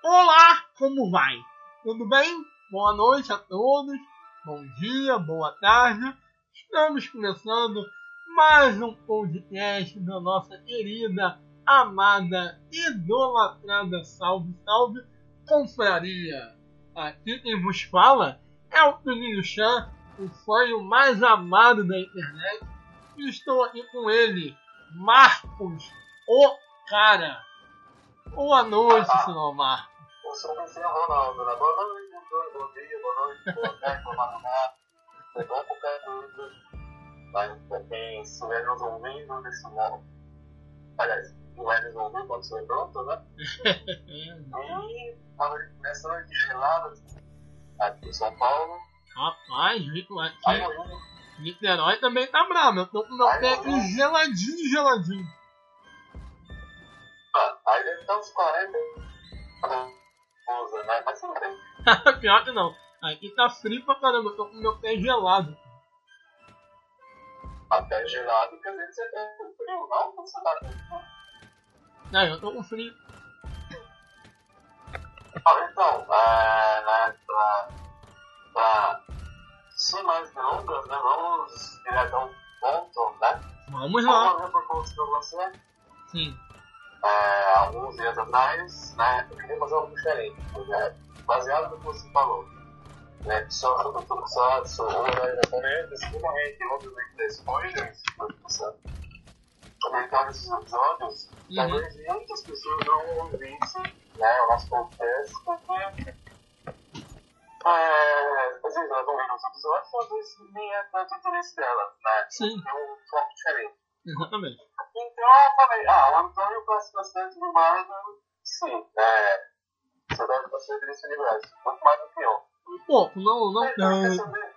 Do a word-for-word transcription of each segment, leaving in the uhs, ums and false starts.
Olá, como vai? Tudo bem? Boa noite a todos, bom dia, boa tarde. Estamos começando mais um podcast da nossa querida, amada, idolatrada Salve Salve Confraria. Aqui quem vos fala é o Toninho Chan, o sonho mais amado da internet. E estou aqui com ele, Marcos, o cara. Boa noite, senhor Marcos. Eu sou o Cristiano Ronaldo, né? Boa noite, bom dia, boa noite, boa tarde, boa madrugada. É bom qualquer coisa. Mas pra quem estiver nos ouvindo nesse momento, aliás, não vai nos ouvir quando estiver pronto, né? E nessa noite gelada aqui em São Paulo. Rapaz, Vitor, Aí aqui eu indo. Niterói também tá bravo. Eu tô com meu Aí pé eu vou. geladinho, geladinho. Ah, aí deve estar uns quarenta. Usa, né? Mas tudo bem. Pior que não. Aqui tá frio pra caramba. Eu tô com meu pé gelado. Até gelado, quer dizer que você tem frio, não? Você tá com frio. Não, eu tô com frio. Ah, então, é, né, pra, pra, sem mais delongas, né, vamos direto ao ponto, né? Vamos lá. Como eu propus pra você, Sim. é, alguns dias atrás, né, eu queria fazer algo diferente, né, baseado no que você falou, né, só, só, só, principalmente, obviamente, da spoilers, comentar nesses episódios, Uhum. talvez muitas pessoas não ouvissem, né, o nosso podcast, porque É, às vezes elas vão ver os episódios, às vezes nem é tanto interesse delas, né? Sim. Tem um foco diferente. Exatamente. Então eu falei, ah, o Antônio gosta bastante do Marvel, sim, é, você gosta bastante desse universo, muito mais do que eu. Um pouco, não, não Então, quer tanto. saber?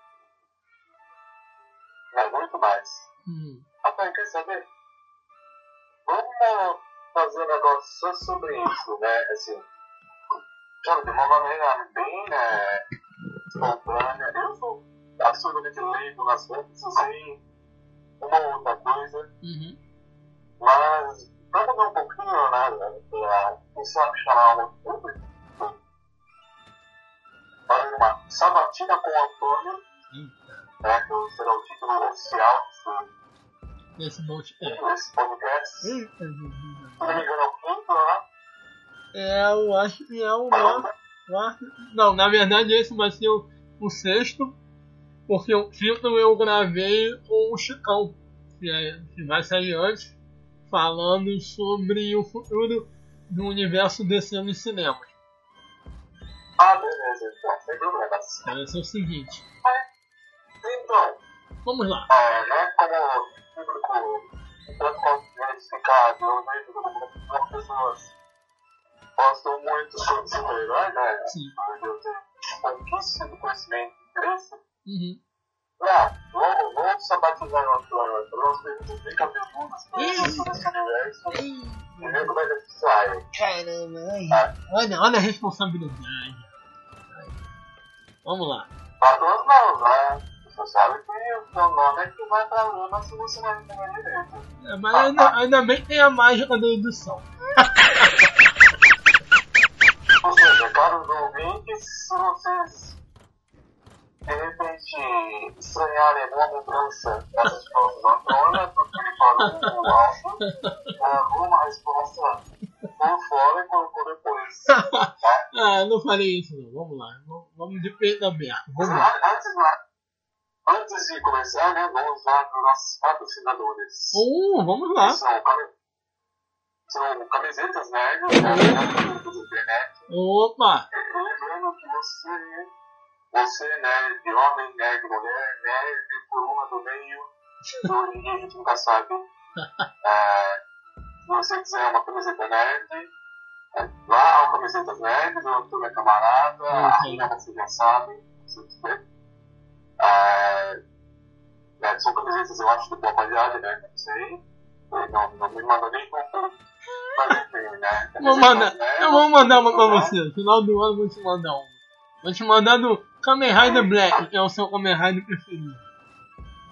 É, muito mais. Hum. Rapaz, quer saber? Vamos fazer um negócio só sobre isso, né? Assim, sabe, de uma maneira bem, né, espontânea. Eu sou absolutamente leigo nas coisas, eu sei uma ou outra coisa, Uhum. mas pra mudar um pouquinho, né, pra quem sabe chamar um público, para uma sabatina com o Antônio, né, que será o título oficial Esse monte. É. desse podcast. Eita, Jesus. Se não me engano, é o quinto, né? É, eu acho que é o quarto. quarto- Não, na verdade esse vai ser o, o sexto. Porque o quinto eu gravei com o Chicão. Que, é, que vai sair antes. Falando sobre o futuro do universo D C nos cinemas. Ah, beleza, então, sem problemas. Vai ser o seguinte. Então, Vamos lá. é, né, como público um pouco identificado, eu vejo que as pessoas gostam muito sobre super-herói, né? Sim. Eu tenho pouquíssimo conhecimento e interesse. Uhum. Ah, vamos, vamos sabatizar o Antônio, para nós vermos bem cabeludas sobre esse universo e ver como é que sai. Caramba, ai. Ah, olha, olha a responsabilidade. Vamos lá. para nós não, né? Você sabe que o seu nome é que vai para lama se você não entender direito. É, mas ainda, ainda bem que tem a mágica da edição. Ou seja, caros ouvintes, se vocês de repente estranharem alguma mudança nessas respostas do Antônio, é porque ele parou no alto, alguma resposta por fora e colocou depois. Tá? Ah, não falei isso não. Vamos lá. Vamos- Vamos de peito aberto. Vamos lá. Antes, antes de começar, né, vamos lá para os nossos patrocinadores. Uh, vamos lá. São, cami- são camisetas nerds, né, camisetas da internet. Opa. Lembrando que você, você nerd, homem, nerd, mulher, nerd, por uma do meio, do ninguém a gente nunca sabe. É, se você quiser uma camiseta nerd, é, lá ao Camisetas Nerds, o Antônio é camarada, a Rina você já sabe, se você quiser. É, né, são camisetas, eu acho, de boa qualidade, né? Não sei. Não, não me mandou nem comprar. Mas enfim, né? Vou mandar, Camisetas nerds, eu vou mandar uma pra né? você. No final do ano eu vou te mandar uma. Vou te mandar do Kamen Rider Black, que é o seu Kamen Rider preferido.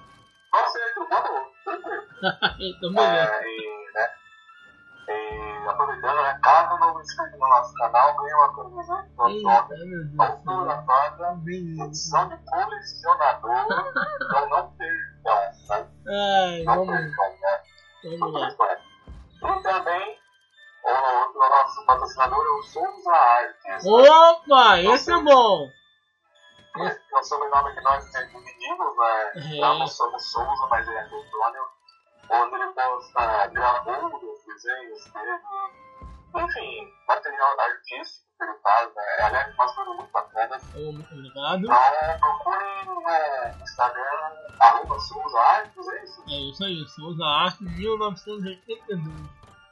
Pode ser, tá bom, tranquilo. Então beleza. É, e, né? E aproveitando, né? Cada novo inscrito no nosso canal ganha uma camiseta do jovem, autografada, edição de colecionador. Então não percam, né? Ai, Não vamos, percam, né? vamos lá. E também, o, o nosso patrocinador é o Souza Artes. Opa, esse é bom. É o sobrenome que nós dividimos, né? É. Não somos Souza, mas é Antônio, onde ele posta gravuras, desenhos dele, enfim, material artístico que ele faz, né? Aliás, faz coisas muito bacanas. Oh, muito obrigado. Então, procurem no Instagram, arroba Souza Artes, é isso? É isso aí, Souza Arte mil novecentos e oitenta e dois.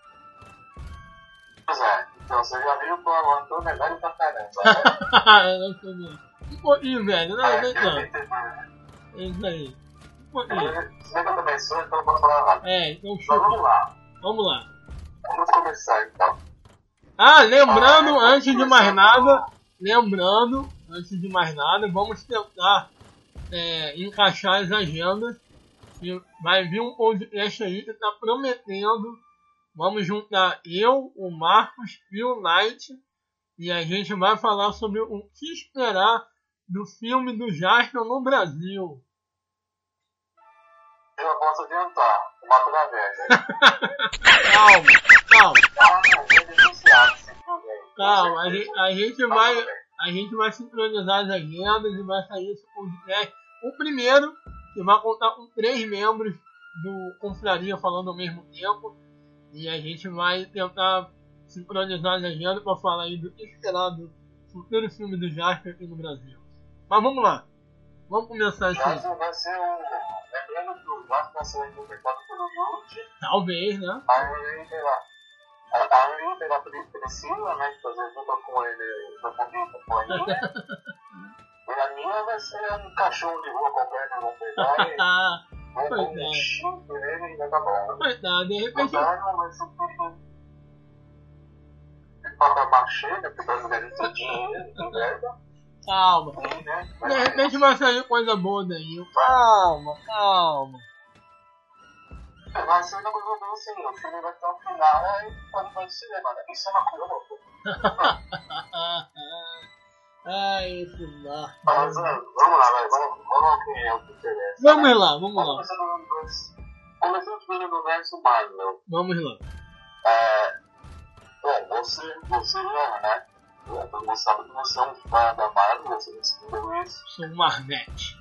Pois é, então você já viu que o Antônio é velho pra caramba, né? Um pouquinho, velho, não, É, não, não. é, É isso aí. Um pouquinho. Se bem que eu também sou, então eu posso falar rápido. É, então Então chuta. vamos lá, Vamos lá. vamos começar então. Ah, lembrando, Ah, antes de mais nada, lembrando, antes de mais nada, vamos tentar é, encaixar as agendas. E vai vir um podcast aí que tá prometendo. Vamos juntar eu, o Marcos e o Night. E a gente vai falar sobre o que esperar do filme do Jasper no Brasil. Eu já posso adiantar, uma tragédia. Calma, calma, Ah, é denunciado esse filme aí. calma. A gente, a gente vai, a gente vai sincronizar as agendas e vai sair esse podcast. O primeiro, que vai contar com três membros do Confraria falando ao mesmo tempo. E a gente vai tentar sincronizar as agendas para falar aí do que esperar do futuro filme do Jasper aqui no Brasil. Mas vamos lá. Vamos começar esse. Jasper vai ser um... Lembrando que o Jasper vai ser interpretado pelo Yuji. Talvez, né? Aí pela... Aí pela Priscila, né? Que fazer junto com ele pra poder companhia. E a minha vai ser um cachorro de rua qualquer que vão pegar e Ah, vão pois com é. um chifre nele e vai tá bom. coitado, de repente. Agora vai ser tudo... Papel machê, né? Porque brasileiro não tem dinheiro, tem verba. Calma. E, né? De Vai ser... repente vai sair coisa boa daí. Calma, calma. Vai ser uma coisa bem assim, o filme vai ter um final e pode ir no cinema, né? Isso é uma coisa louca. Ai, esse Marcos. Mas vamos lá, vai, vamos, vamos que é o que interessa. Vamos né? lá, vamos lá. Começando no universo, começando pelo universo Marvel. Vamos lá. É, bom, você, você já, né? Todo mundo sabe que você é um fã da Marvel, você descobriu isso. Sou um Marvete.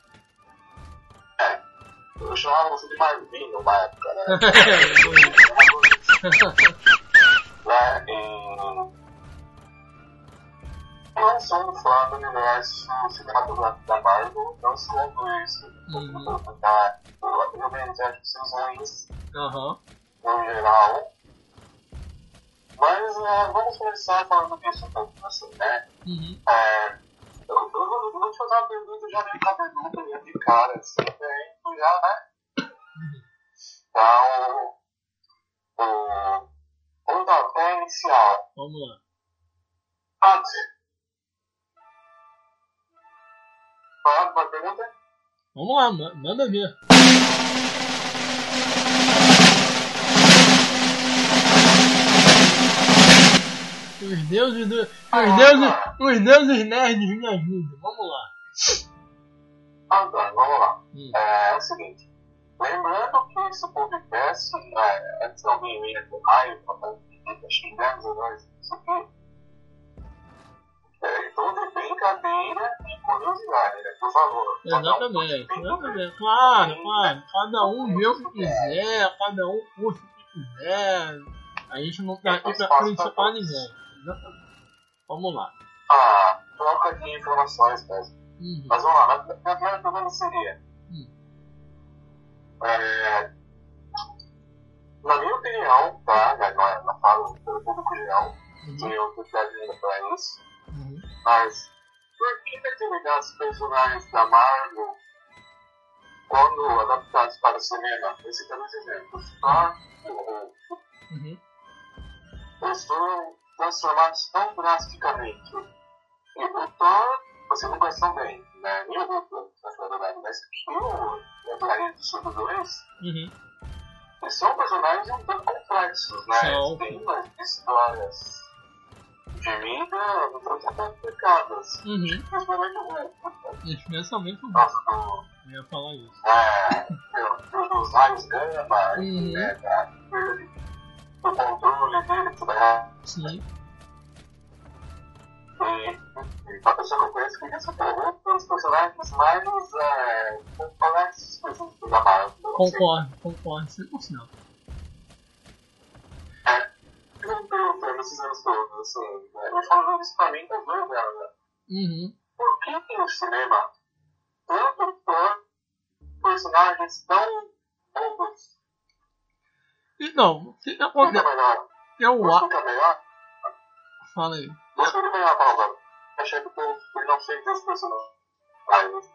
É, eu chamava você de Marvin numa época, né? né? E... Eu não sou um fã do universo cinematográfico da Marvel, não escondo isso. Uhum. Tá? Eu obviamente acho que são ruins, Aham. no geral. Mas uh, vamos começar falando disso um pouco, assim, né? Uhum. É, eu, eu, vou, eu vou te fazer uma pergunta já meio cabeluda, de cara, assim, né? Tu já, né? Então, o pontapé inicial. Vamos lá. Antes. Fala uma pergunta? Vamos lá, ma- manda ver. Os deuses do. Os deuses. Os deuses nerds me ajudam. Vamos lá. Ah, tá, vamos lá. Hum. É, é o seguinte. Lembrando que esse podcast, é, antes de alguém vir com raio, xingando nós, isso aqui, é tudo de brincadeira e curiosidade, né? Por favor. Exatamente, exatamente. Claro, claro. Cada um vê o que quiser, cada um curte o que quiser. A gente não tá aqui pra criticar ninguém. Exatamente. Vamos lá. Ah, troca de informações mesmo. Uhum. Mas vamos lá, a primeira pergunta seria. Hum. É, na minha opinião, tá? Não, é- não falo pelo público geral, Uhum. tenho autoridade ainda pra isso. Uhum. Mas por que determinados personagens da Marvel, quando adaptados para o cinema, esse dois exemplos, Thor e Hulk, Uhum. eles foram transformados tão drasticamente? E o Thor, você não conhece tão bem, né? E o Hulk, na verdade, mas que o marido dos dois, Uhum. E são personagens um pouco complexos, né? São. Tem umas histórias de mídia um pouco complicadas. Uhum. Principalmente o Hulk. Especialmente o Nossa, do, Eu ia falar isso. é, dos raios gama, Uhum. né, da, do controle dele, tudo errado. Sim. E, e a pessoa que eu conheço que disse que o Hulk é um dos personagens mais é, complexos da Marvel. Concordo, concordo, cem por cento. É, eu me perguntando esses anos todos, assim, eu falando isso pra mim, tá doido, né? Uhum. Por que tem no cinema tanto fã personagens tão bobos? Então, o que que Fica acontece? melhor. Eu Não acho. fica melhor. Fala aí. Não fica melhor, Paulo. Achei que por não fez os personagens.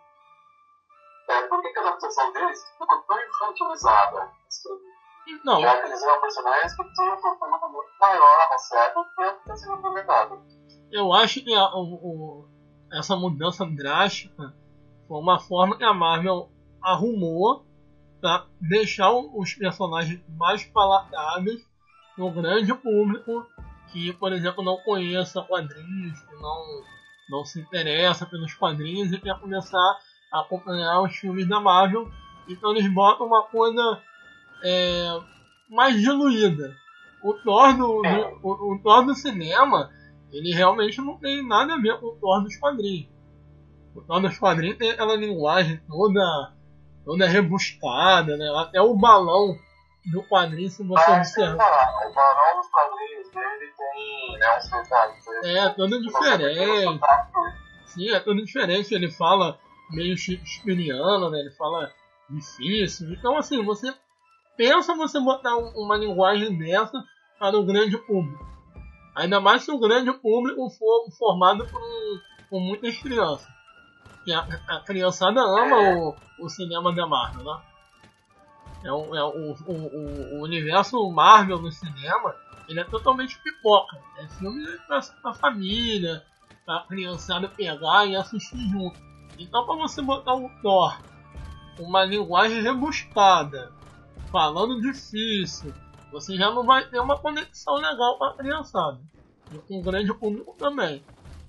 É, por que, que a adaptação deles ficou tão infantilizada? Não, Já que eles eram personagens que tinham um conteúdo muito maior na série que a ter sido implementado. eu acho que a, o, o- essa mudança drástica foi uma forma que a Marvel arrumou para deixar o- os personagens mais palatáveis no grande público que, por exemplo, não conheça quadrinhos, que não, não se interessa pelos quadrinhos e quer começar a acompanhar os filmes da Marvel. Então eles botam uma coisa é, mais diluída. O Thor do, do- o, o Thor do cinema, ele realmente não tem nada a ver com o Thor dos quadrinhos. O Thor dos quadrinhos tem aquela linguagem toda, toda rebuscada, né? Até o balão do quadrinho, se você Mas, sem observar, falar, o Barão dos quadrinhos dele tem, né, uns detalhes. é todo diferente. Sim, é tudo diferente. Ele fala meio shakespeariano, né? Ele fala difícil. Então, assim, você pensa você botar um- uma linguagem dessa para o grande público. Ainda mais se o grande público for formado por, um- por muitas crianças. Que a, a criançada ama o, o cinema da Marvel, né? É o, é o, o, o, o universo Marvel no cinema, ele é totalmente pipoca. É filme pra, pra família, pra criançada pegar e assistir junto. Então, pra você botar o Thor, uma linguagem rebuscada, falando difícil, você já não vai ter uma conexão legal com a criançada. E com o grande público também.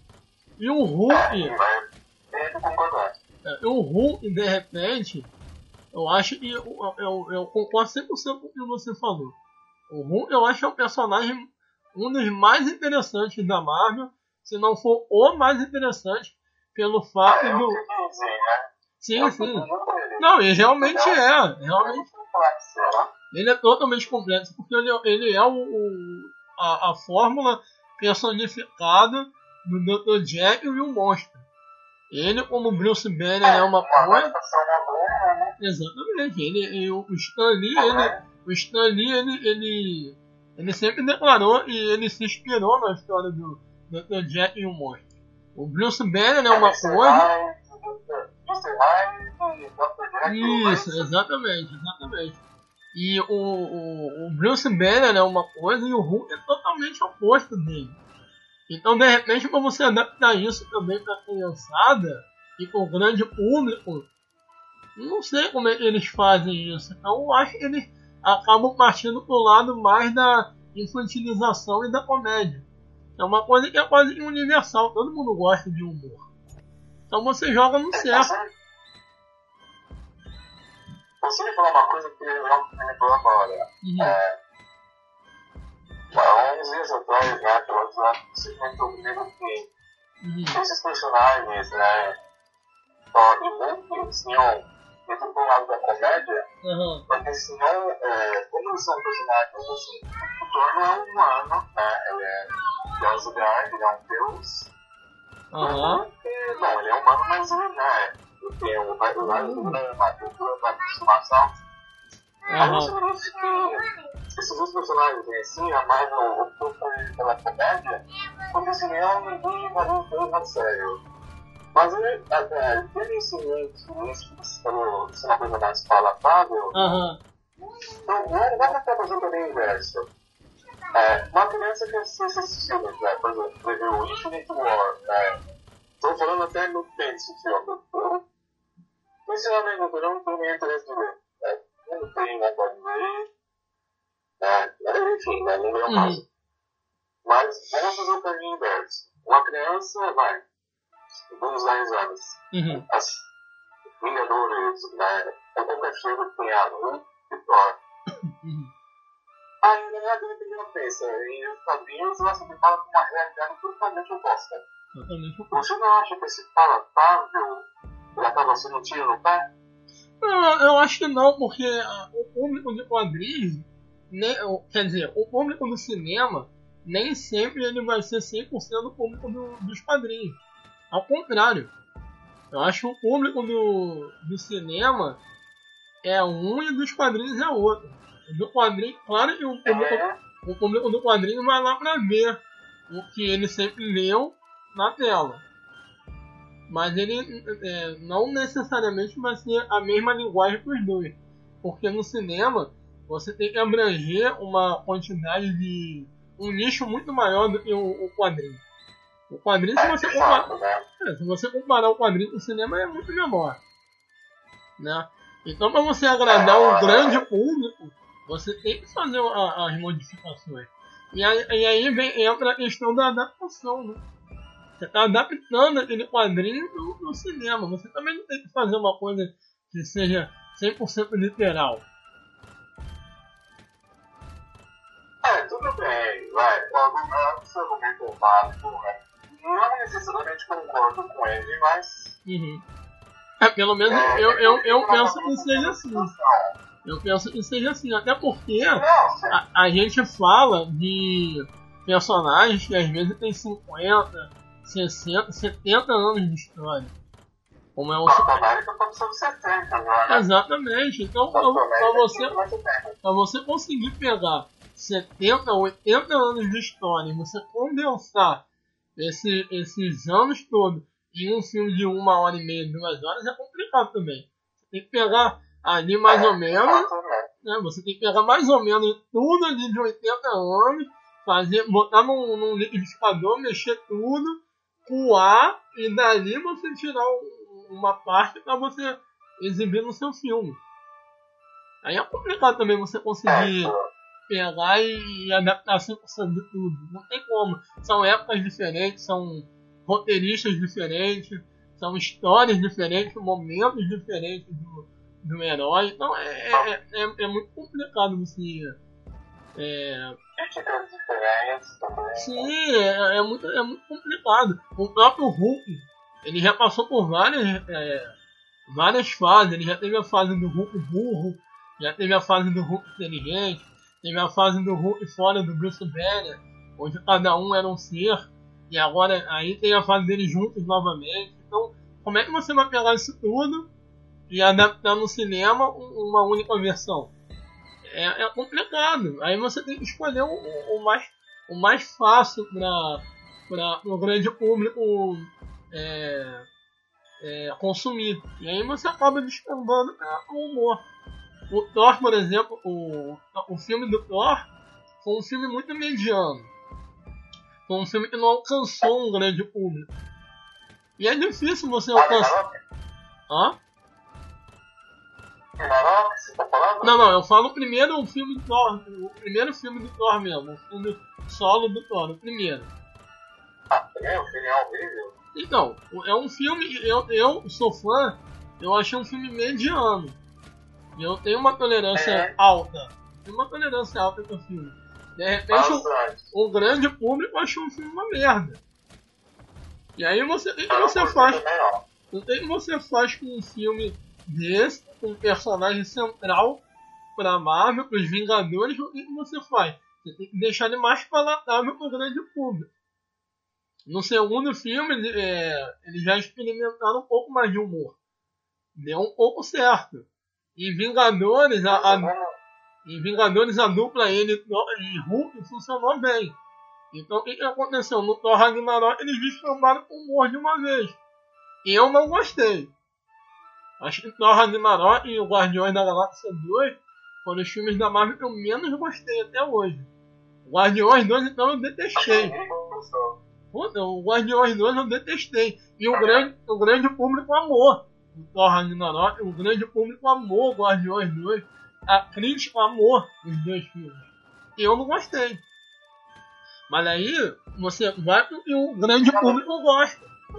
E o Hulk, É, eu concordar. é, o Hulk, de repente, eu acho que eu, eu, eu concordo cem por cento com o que você falou. O Hulk, eu acho que é o personagem, um dos mais interessantes da Marvel, se não for o mais interessante, pelo fato É, eu do. queria dizer, né? Sim, Eu sim. queria dizer, Não, e realmente Ele é. Realmente. muito complexo, né? Ele é totalmente complexo, porque ele, ele é o, o- a, a fórmula personificada do doutor Jack e o monstro. Ele, como Bruce Banner, é uma Uma coisa. adaptação moderna, né? Exatamente. Ele, e o o Stan Lee, ele, o Stan Lee, ele, ele, ele sempre declarou e ele se inspirou na história do doutor Jack e o monstro. O Bruce Banner é uma coisa. mister Hyde e doutor Jack. Isso, exatamente, exatamente. E o, o, o Bruce Banner é uma coisa e o Hulk é totalmente oposto dele. Então, de repente, para você adaptar isso também para a criançada e para o grande público, não sei como é que eles fazem isso. Então, eu acho que eles acabam partindo para o lado mais da infantilização e da comédia. É uma coisa que é quase universal, todo mundo gosta de humor. Então, você joga no certo. Você me falou uma coisa que eu me lembrou agora. Uhum. É, há uns dias atrás, né, pelo WhatsApp, você comentou comigo que Uhum. esses personagens, né, Thor e Hulk, eles tinham, dentro do lado da comédia, Uhum. porque senão, é, como eles são personagens assim, o Thor não é um humano, né, ele é de Asgard, ele é um deus. Uhum. E, bom, ele é humano, mas ele não é. Ele tem um vai do lado uma cultura da transformação. Aí você Uhum. me disse que esses dois personagens em si, a Marvel optou por ele pela comédia, porque senão ninguém vai ver na sério. Mas ele, até, tendo isso em mente, isso que você falou, ser uma coisa mais palatável, Uhum. então vamos tentar fazer também o inverso. É, uma criança que assiste esses filmes, né? Por exemplo, vai ver o Infinite War, né? Estou falando até no desse filme. Eu, sinceramente, eu não tenho nem interesse de ver. Né? Eu não tenho vontade de ver. enfim, né? Não é o Uhum. caso. Mas vamos fazer o caminho inverso. Uma criança, vai, uns dez anos, Uhum. as Vingadores, né? É qualquer filme que tenha Hulk e Thor. Uhum. Aí, na minha vida, que eu penso, em os quadrinhos, ela se depara com uma realidade totalmente oposta. Totalmente. Você não acha que esse palatável ele acaba sendo um tiro no pé? Não, eu acho que não, porque ah, o público de quadrinhos, né, o- quer dizer, o público do cinema, nem sempre ele vai ser cem por cento do público do- dos quadrinhos. Ao contrário, eu acho que o público do, do cinema é um e dos quadrinhos é outro. O do quadrinho, claro que o público, É, o público do quadrinho vai lá pra ver o que ele sempre leu na tela. Mas ele é, não necessariamente vai ser a mesma linguagem para os dois. Porque no cinema você tem que abranger uma quantidade de. Um nicho muito maior do que o, o quadrinho. O quadrinho, se é, você, de comparar, fato, né? é, se você comparar o quadrinho com o cinema, é muito menor. Né? Então, para você agradar um grande público, você tem que fazer a, as modificações. E aí, e aí vem, entra a questão da adaptação. Né? Você está adaptando aquele quadrinho no, no cinema. Você também não tem que fazer uma coisa que seja cem por cento literal. É, tudo bem, vai. O seu argumento é válido, né? Não necessariamente concordo com ele, mas. Uhum. É, pelo menos É, eu, eu, eu é penso uma que seja assim. situação. Eu penso que seja assim. Até porque Não, sim. a, a gente fala de personagens que às vezes tem cinquenta, sessenta, setenta anos de história. Como é o Capitão América tá precisando de setenta agora, né? Exatamente. Então, Capitão para América você, tem mais setenta. pra você conseguir pegar setenta, oitenta anos de história e você condensar esse, esses anos todos em um filme de uma hora e meia, duas horas, é complicado também. Você tem que pegar ali mais ou menos, né? Você tem que pegar mais ou menos tudo ali de oitenta anos, fazer, botar num, num liquidificador, mexer tudo, coar e dali você tirar um- uma parte para você exibir no seu filme. Aí é complicado também você conseguir pegar e adaptar cem por cento de tudo. Não tem como. São épocas diferentes, são roteiristas diferentes, são histórias diferentes, momentos diferentes do, do herói. Então é, é, é, é muito complicado você. É, Críticas diferentes também. sim, é, é, muito, é muito complicado. O próprio Hulk, ele já passou por várias, é, várias fases. Ele já teve a fase do Hulk burro, já teve a fase do Hulk inteligente, teve a fase do Hulk fora do Bruce Banner, onde cada um era um ser, e agora aí tem a fase deles juntos novamente. Então, como é que você vai pegar isso tudo e adaptar no cinema um- uma única versão? É, é complicado. Aí você tem que escolher o, o mais, o mais fácil para o grande público é, é, consumir. E aí você acaba descambando para o humor. O Thor, por exemplo, o, o filme do Thor foi um filme muito mediano. Foi um filme que não alcançou um grande público. E é difícil você alcançar. Hã? Ragnarok, você tá falando? Não, não, eu falo o primeiro filme do Thor, o primeiro filme do Thor mesmo, o filme solo do Thor, o primeiro. Ah, é, o filme é horrível. Então, é um filme, eu, eu sou fã, eu achei um filme mediano. E eu tenho uma tolerância É. alta. Tenho uma tolerância alta com o filme. De repente, o, Bastante. o grande público achou o filme uma merda. E aí você, o que que Eu você curti faz? também, ó. O que que você faz com um filme desse, com um personagem central pra Marvel, pros Vingadores? O que que você faz? Você tem que deixar ele mais palatável pro grande público. No segundo filme, ele, é, eles já experimentaram um pouco mais de humor. Deu um pouco certo. Em Vingadores, a, a, em Vingadores a dupla ele e Hulk funcionou bem. Então o que, que aconteceu? No Thor Ragnarok eles descambaram com humor de uma vez. Eu não gostei. Acho que Thor Ragnarok e o Guardiões da Galáxia dois foram os filmes da Marvel que eu menos gostei até hoje. O Guardiões dois então eu detestei. Puta, o Guardiões dois eu detestei. E o grande, o grande público amou o Thor Ragnarok. O grande público amou o Guardiões dois. A crítica amou os dois filmes. eu não gostei. Mas aí você vai e o grande público gosta.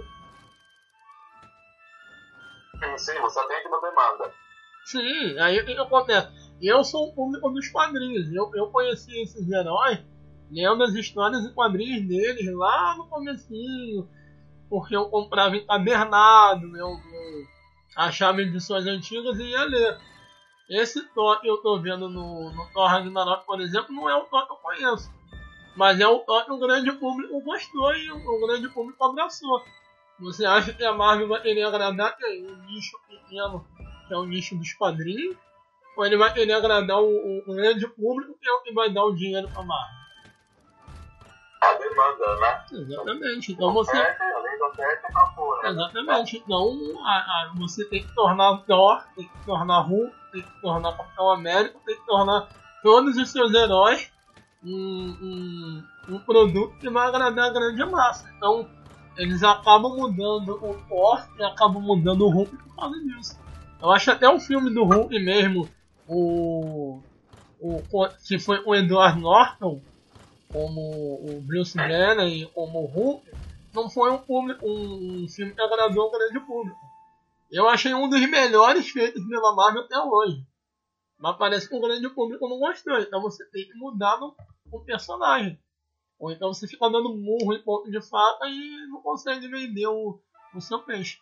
Sim, sim, você atende uma demanda. Sim, aí o que acontece? Eu sou o público dos quadrinhos. Eu, eu conheci esses heróis lendo as histórias e quadrinhos deles lá no comecinho. Porque eu comprava encadernado, eu, eu achava edições antigas e ia ler. Esse Thor que eu tô vendo no, no Thor Ragnarok, por exemplo, não é o Thor que eu conheço. Mas é o Thor que o grande público gostou e o, o grande público abraçou. Você acha que a Marvel vai querer agradar quem? Um nicho pequeno, que é o nicho dos quadrinhos? Ou ele vai querer agradar o, o, o grande público, que é o que vai dar o dinheiro pra Marvel? A demanda, né? Exatamente. Então você... Além da oferta, acabou, né? Exatamente. Então a, a, você tem que tornar Thor, tem que tornar Hulk, tem que tornar Capitão América, tem que tornar todos os seus heróis um, um, um produto que vai agradar a grande massa. Então eles acabam mudando o Thor e acabam mudando o Hulk por causa disso. Eu acho até o filme do Hulk mesmo, o, o que foi o Edward Norton como o Bruce Banner e como o Hulk, não foi um, público, um, um filme que agradou o grande público. Eu achei um dos melhores feitos pela Marvel até hoje. Mas parece que o grande público não gostou. Então você tem que mudar no, o personagem. Ou então você fica dando murro em ponto de faca e não consegue vender o, o seu peixe.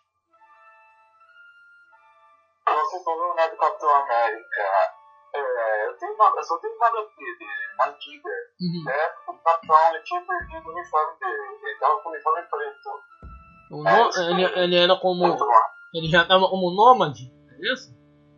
Você falou, né, do Capitão América. É, eu, tenho uma, eu só tenho uma H P dele, uma antiga. Uhum. É, o Capitão ele tinha perdido o uniforme dele. Ele tava com o uniforme preto. O no, ele, ele era como... Ele já estava como nômade, é isso?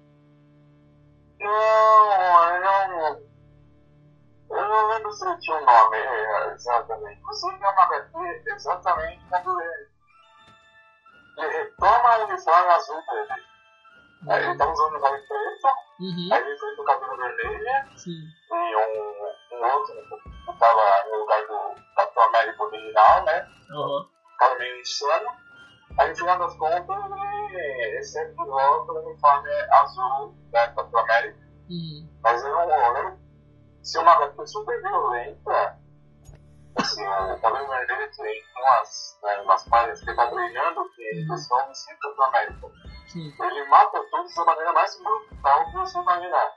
Não, eu não... Eu não lembro se ele tinha um nome é, exatamente. Você tem uma H P exatamente quando ele... Ele retoma o uniforme azul dele. Uhum. Aí ele tá usando o uniforme preto. Uhum. Aí ele foi do cabelo vermelho. Sim. E um, um outro que tava no lugar do Capitão América original, né? Uhum. Tava meio insano. Aí no final das contas, ele sempre volta o uniforme azul da Capitão América. Uhum. Mas eu não lembro se uma H P super violenta. Assim, o cabelo vermelho tem umas, né, umas páginas que ele tá treinando que eles são homicídios da Capitão América. Sim. Ele mata todos da maneira mais brutal que você imaginar.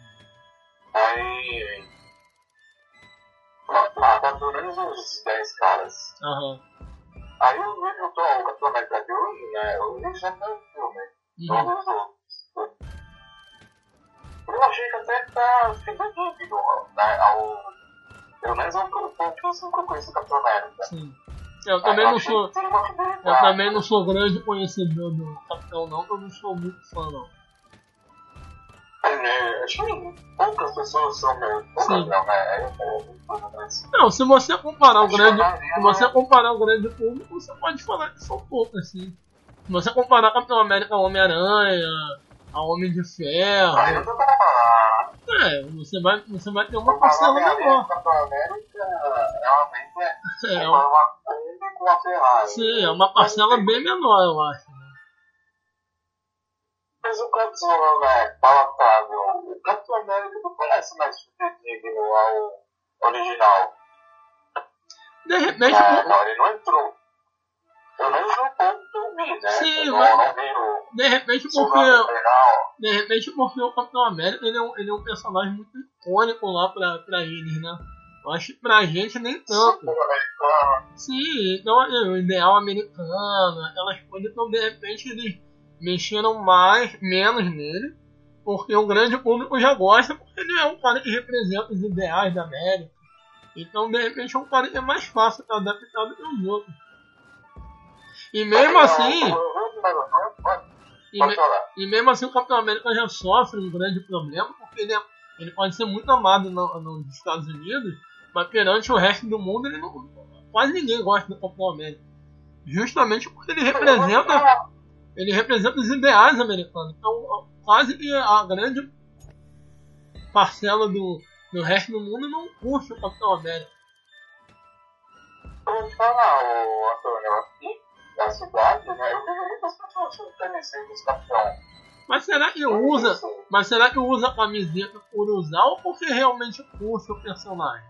Aí. Mata pelo menos uns dez caras. Uhum. Aí eu vi o Capitão América de hoje, né? Eu vi já no filme. Uhum. Todos os outros. Eu achei que até tá fidedigno, né? Ao, pelo menos ao pouquíssimo que eu conheço o Capitão América. Sim. Eu também Aí, não eu sou. Eu também não sou grande conhecedor do Capitão, não, eu não sou muito fã, não. É, acho que poucas pessoas são meio. Poucas Sim. não, né? É, é, Não, se você comparar o grande. Se você comparar o grande público, você pode falar que são poucos, assim. Se você comparar Capitão América a Homem-Aranha, a Homem de Ferro. Aí eu tô pra falar. É, você vai, você vai ter uma Comparar parcela Homem-Aranha menor. com Capitão América realmente é. É, Comparar uma Kombi com uma Ferrari. sim, é uma parcela bem menor, eu acho. Né? Mas o Capitão, né, palatável, o Capitão América não parece mais fidedigno ao original. De repente. É, não, ele não entrou. Pelo menos no ponto que eu vi, né? Sim, eu mas- não, não vi o De repente soldado porque. legal. De repente porque o Capitão América ele é um, ele é um personagem muito icônico lá pra, pra eles, né? Eu acho que pra gente nem tanto. Super americano. Sim, então é, o ideal americano, aquelas coisas, então de repente eles mexeram mais, menos nele, porque o grande público já gosta, porque ele é um cara que representa os ideais da América. Então de repente é um cara que é mais fácil de adaptar do que os outros. E mesmo assim, e, Pode me- falar. e mesmo assim o Capitão América já sofre um grande problema, porque ele, é- ele pode ser muito amado no- nos Estados Unidos, mas perante o resto do mundo ele não, quase ninguém gosta do Capitão América. Justamente porque ele representa, ele representa os ideais americanos. Então quase que a grande parcela do, do resto do mundo não curte o Capitão América. Eu vou te falar, ô, Antônio, aqui na cidade, né, eu vejo muitas pessoas reconhecendo esse capitão. Mas será que usa, mas será que usa a camiseta por usar ou porque realmente curte o personagem?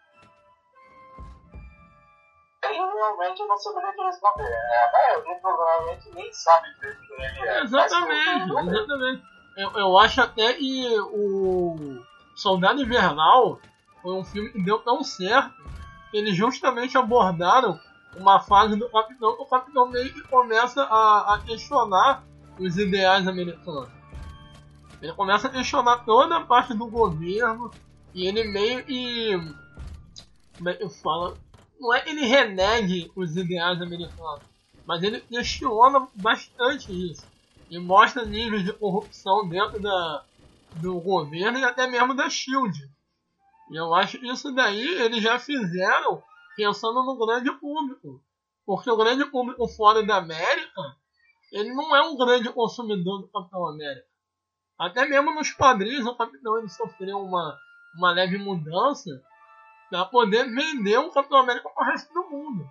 Eu realmente não saberia te responder. A maioria provavelmente nem sabe quem ele é. Exatamente, exatamente. Eu, eu acho até que o Soldado Invernal foi um filme que deu tão certo que eles justamente abordaram uma fase do Capitão que o Capitão meio que começa a, a questionar os ideais americanos. Ele começa a questionar toda a parte do governo e ele meio que... como é que eu falo? Não é que ele renegue os ideais americanos, mas ele questiona bastante isso. E mostra níveis de corrupção dentro da, do governo e até mesmo da SHIELD. E eu acho que isso daí eles já fizeram pensando no grande público. Porque o grande público fora da América, ele não é um grande consumidor do Capitão América. Até mesmo nos quadrinhos o Capitão ele sofreu uma, uma leve mudança para poder vender o Capitão América para o resto do mundo.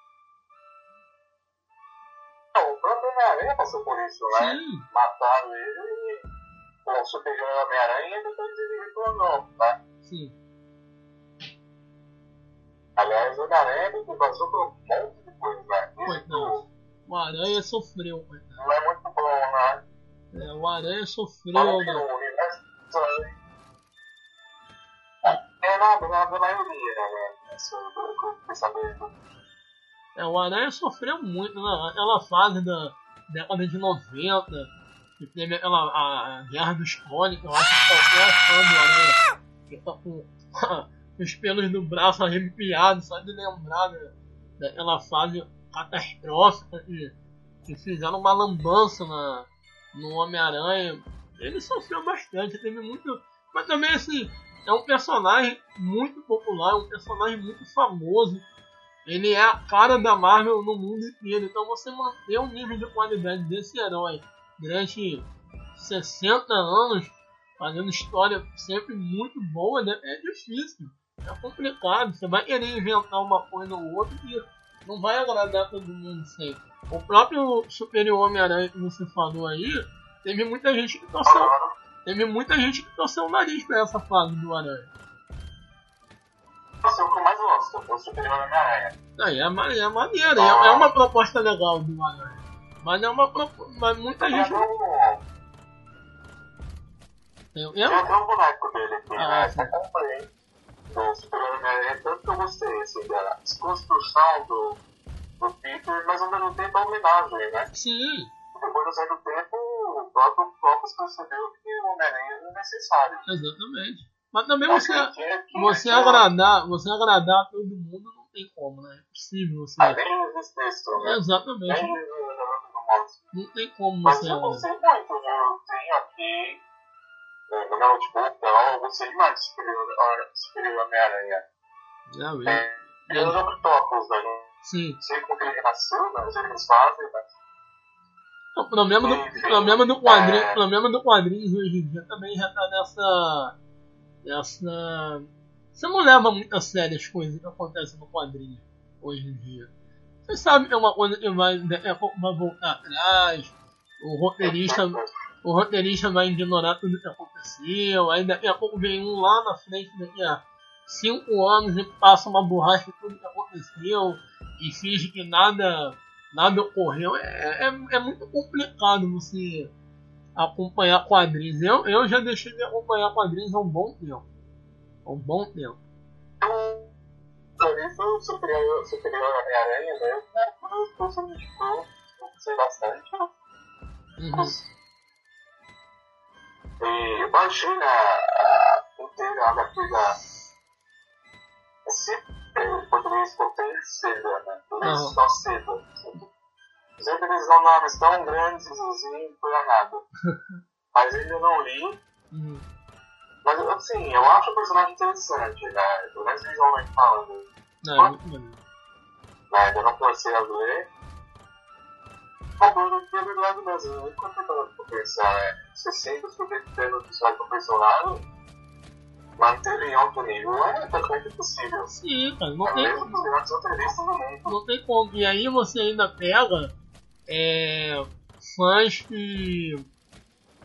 Não, o próprio Homem-Aranha passou por isso, né? Sim. Mataram ele com o superior Homem-Aranha e depois ele retornou, tá? Sim. Aliás, o Homem-Aranha ele passou por um monte de coisa, né? Coitado. O Aranha sofreu, coitado. Não é muito bom, né? É, o Aranha sofreu, Olha que né? o universo é nada, nada na maioria, né? Isso eu fiquei sabendo. É, o Aranha sofreu muito, né? Aquela fase da década de noventa, que teve aquela a, a Guerra dos Clones, que eu acho que qualquer fã do Aranha fica com os pelos do braço arrepiados, só de lembrar né, daquela fase catastrófica que, que fizeram uma lambança na, no Homem-Aranha. Ele sofreu bastante, teve muito... Mas também, assim, é um personagem muito popular, um personagem muito famoso. Ele é a cara da Marvel no mundo inteiro. Então você manter um nível de qualidade desse herói durante sessenta anos, fazendo história sempre muito boa, né? É difícil. É complicado. Você vai querer inventar uma coisa ou outra que não vai agradar todo mundo sempre. O próprio Superior Homem-Aranha que você falou aí, teve muita gente que torceu. Teve muita gente que torceu o nariz pra essa fase do Aranha. Nossa, é o que eu mais gosto, o Superior Homem-Aranha. Aí é, ma é maneiro, é, é uma proposta legal do Aranha. Mas é uma proposta. Mas muita gente. Eu, eu? Eu tenho um boneco dele aqui, Ah, né? sim. Eu comprei do Superior Homem-Aranha, tanto que eu gostei, assim, da desconstrução do, do Peter, mas ao mesmo tempo a homenagem, né? Sim. Depois de um certo tempo, o próprio Clopas percebeu que o Homem-Aranha é necessário. Exatamente. Mas também Mas você, ele tinha que- você tinha- agradar, você agradar todo mundo não tem como, né? É impossível você. Ah, nem existe texto, né? Exatamente. Nem existe no modo. Não tem como Mas você eu agradar. gostei muito, viu? Eu tenho aqui é, no meu notebook, então eu gostei demais do Superior, Superior Homem-Aranha. Já vi. É, tem os Octopus, né? Não Sim. sei como que ele renasceu, né? Não sei o que eles fazem, mas... O problema do, o problema do quadrinho, o problema do quadrinhos hoje em dia também já tá nessa. nessa. Você não leva muito a sério as coisas que acontecem no quadrinho hoje em dia. Você sabe que é uma coisa que vai, daqui a pouco vai voltar atrás, o roteirista, o roteirista vai ignorar tudo que aconteceu, aí daqui a pouco vem um lá na frente daqui a cinco anos e passa uma borracha em tudo que aconteceu e finge que nada. Nada ocorreu, é, é, é muito complicado você acompanhar quadrinhos. Eu, eu já deixei de acompanhar quadrinhos há um bom tempo. Há um bom tempo. Por isso, o Superior, Superior Homem-Aranha, né? Eu gostei bastante. Uhum. E eu baixei na inteira a H Q da... Esse em português contém seda, né? Por isso Uhum. só seda. Sempre eles dão nomes tão grandes assim, por nada. Mas ainda não li. Uhum. Mas assim, eu acho o personagem interessante, né? Pelo menos visualmente falando. Não, é muito maneiro. Né? Ainda não comecei a ler. Uma coisa que é verdade mesmo, eu nunca tinha parado pra pensar, né? Você sempre subir tendo episódio com o personagem, manter ele em alto nível é praticamente impossível. Sim, cara, não É tem, mesmo que os melhores roteiristas do mundo. não tem como. E aí você ainda pega é, fãs que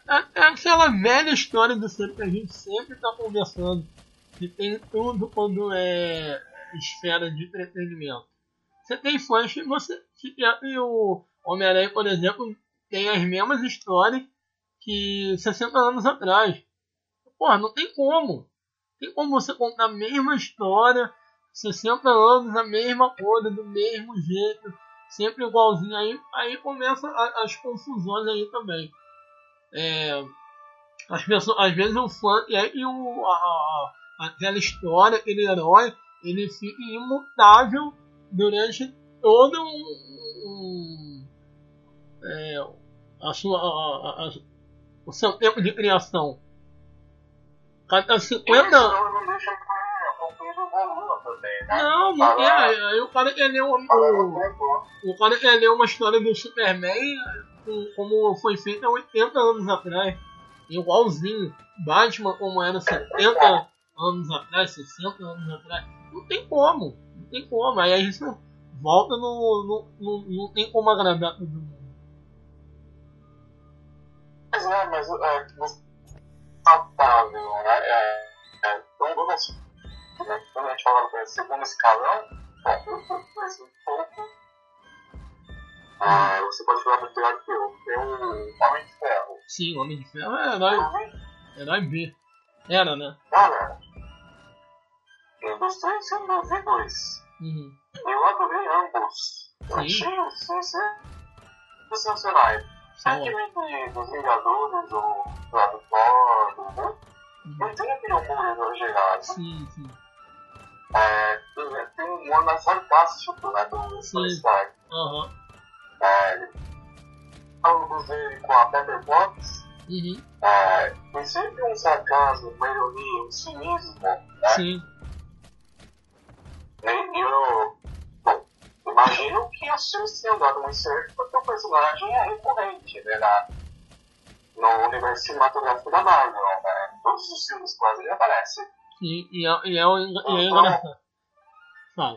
é, é aquela velha história do sempre que a gente sempre está conversando, que tem tudo quando é esfera de entretenimento. Você tem fãs que você. Que, e o Homem-Aranha, por exemplo, tem as mesmas histórias que sessenta anos atrás. Porra, não tem como. Tem como você contar a mesma história, sessenta anos, a mesma coisa, do mesmo jeito, sempre igualzinho. Aí, aí começa a, as confusões aí também. É, as pessoas, às vezes o fã e, aí o, a, a, aquela história, aquele herói, ele fica imutável durante todo um, um, é, a sua, a, a, o seu tempo de criação. Cada cinquenta anos. Não deixa concluir o volume também, né? Não, não é. Aí o cara quer ler o, o, o cara quer ler uma história do Superman como foi feita há oitenta anos atrás. Igualzinho. Batman como era setenta anos atrás, sessenta anos atrás. Não tem como. Não tem como. Aí a gente volta no. no, no não tem como agradar todo mundo. Mas é, mas é, notável, né? É, é, então vamos. Quando a gente fala do segundo escalão, mas um pouco. Ah, você pode falar muito melhor que eu. Tem o Homem de Ferro. Sim, o Homem de Ferro é herói. Herói B. Era, né? Cara, eu gostei sim do V dois. Uhum. Eu adorei ambos. Eu achei os sensacionais. Aquele dos Vingadores, do lado Thor, do Hulk, não tem aquele humor exagerado. Sim, sim. É, tem, tem um humor mais sarcástico, né, do Tony Stark. Aham. É, ambos dele com a Pepper Potts. Uhum. É, tem sempre um sarcasmo, uma ironia, um cinismo, né? Sim. E eu, bom, imagino que as filmes tenham dado muito certo porque o personagem é recorrente, né, na, no universo cinematográfico da Marvel, né? Em todos os filmes quase ele aparece. Sim, e é, e é, um, e é então, engraçado. Fala.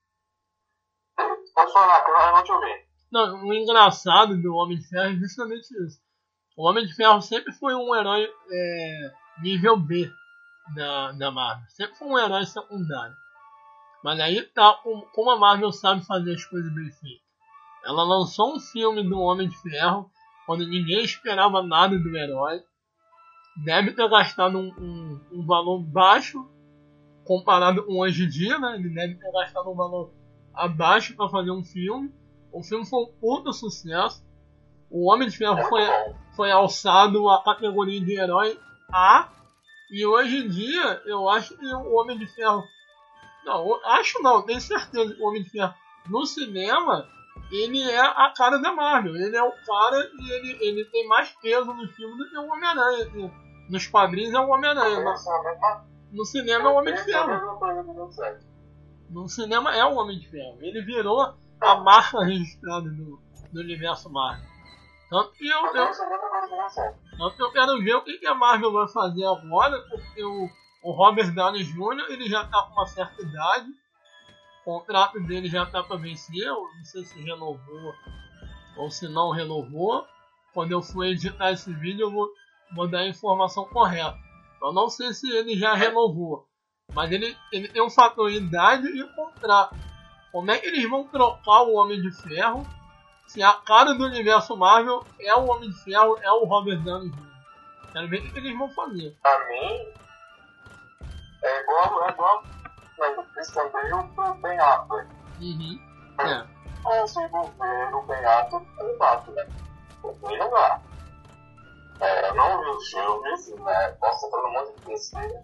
Pode falar, que eu não te ouvi. Não, o engraçado do Homem de Ferro é justamente isso. O Homem de Ferro sempre foi um herói é, nível B da, da Marvel. Sempre foi um herói secundário. Mas aí tá, como a Marvel sabe fazer as coisas bem feitas. Ela lançou um filme do Homem de Ferro quando ninguém esperava nada do herói. Deve ter gastado um, um, um valor baixo comparado com hoje em dia, né? Ele deve ter gastado um valor abaixo para fazer um filme. O filme foi um puto sucesso. O Homem de Ferro foi, foi alçado à categoria de herói A. E hoje em dia, eu acho que o Homem de Ferro... Não, acho não, tenho certeza que o Homem de Ferro no cinema, ele é a cara da Marvel. Ele é o cara e ele, ele tem mais peso no filme do que o Homem-Aranha. Nos quadrinhos é o Homem-Aranha. No cinema é o Homem de Ferro. No cinema é o Homem de Ferro. Ele virou a marca registrada do, do universo Marvel. Tanto que eu, eu, tanto que eu quero ver o que a Marvel vai fazer agora, porque o, o Robert Downey júnior ele já está com uma certa idade. O contrato dele já está para vencer. Eu não sei se renovou ou se não renovou. Quando eu for editar esse vídeo, eu vou, vou dar a informação correta. Eu não sei se ele já renovou, mas ele, ele tem um fator idade e contrato. Como é que eles vão trocar o Homem de Ferro se a cara do universo Marvel é o Homem de Ferro, é o Robert Downey júnior? Quero ver o que eles vão fazer. Pra mim, é igual, é igual eles também o Ben Affleck. Uhum. É. Eu consigo ver o Ben Affleck com o Batman. Ele não dá. É, eu não vi os filmes, né? Posso estar falando um monte de besteira.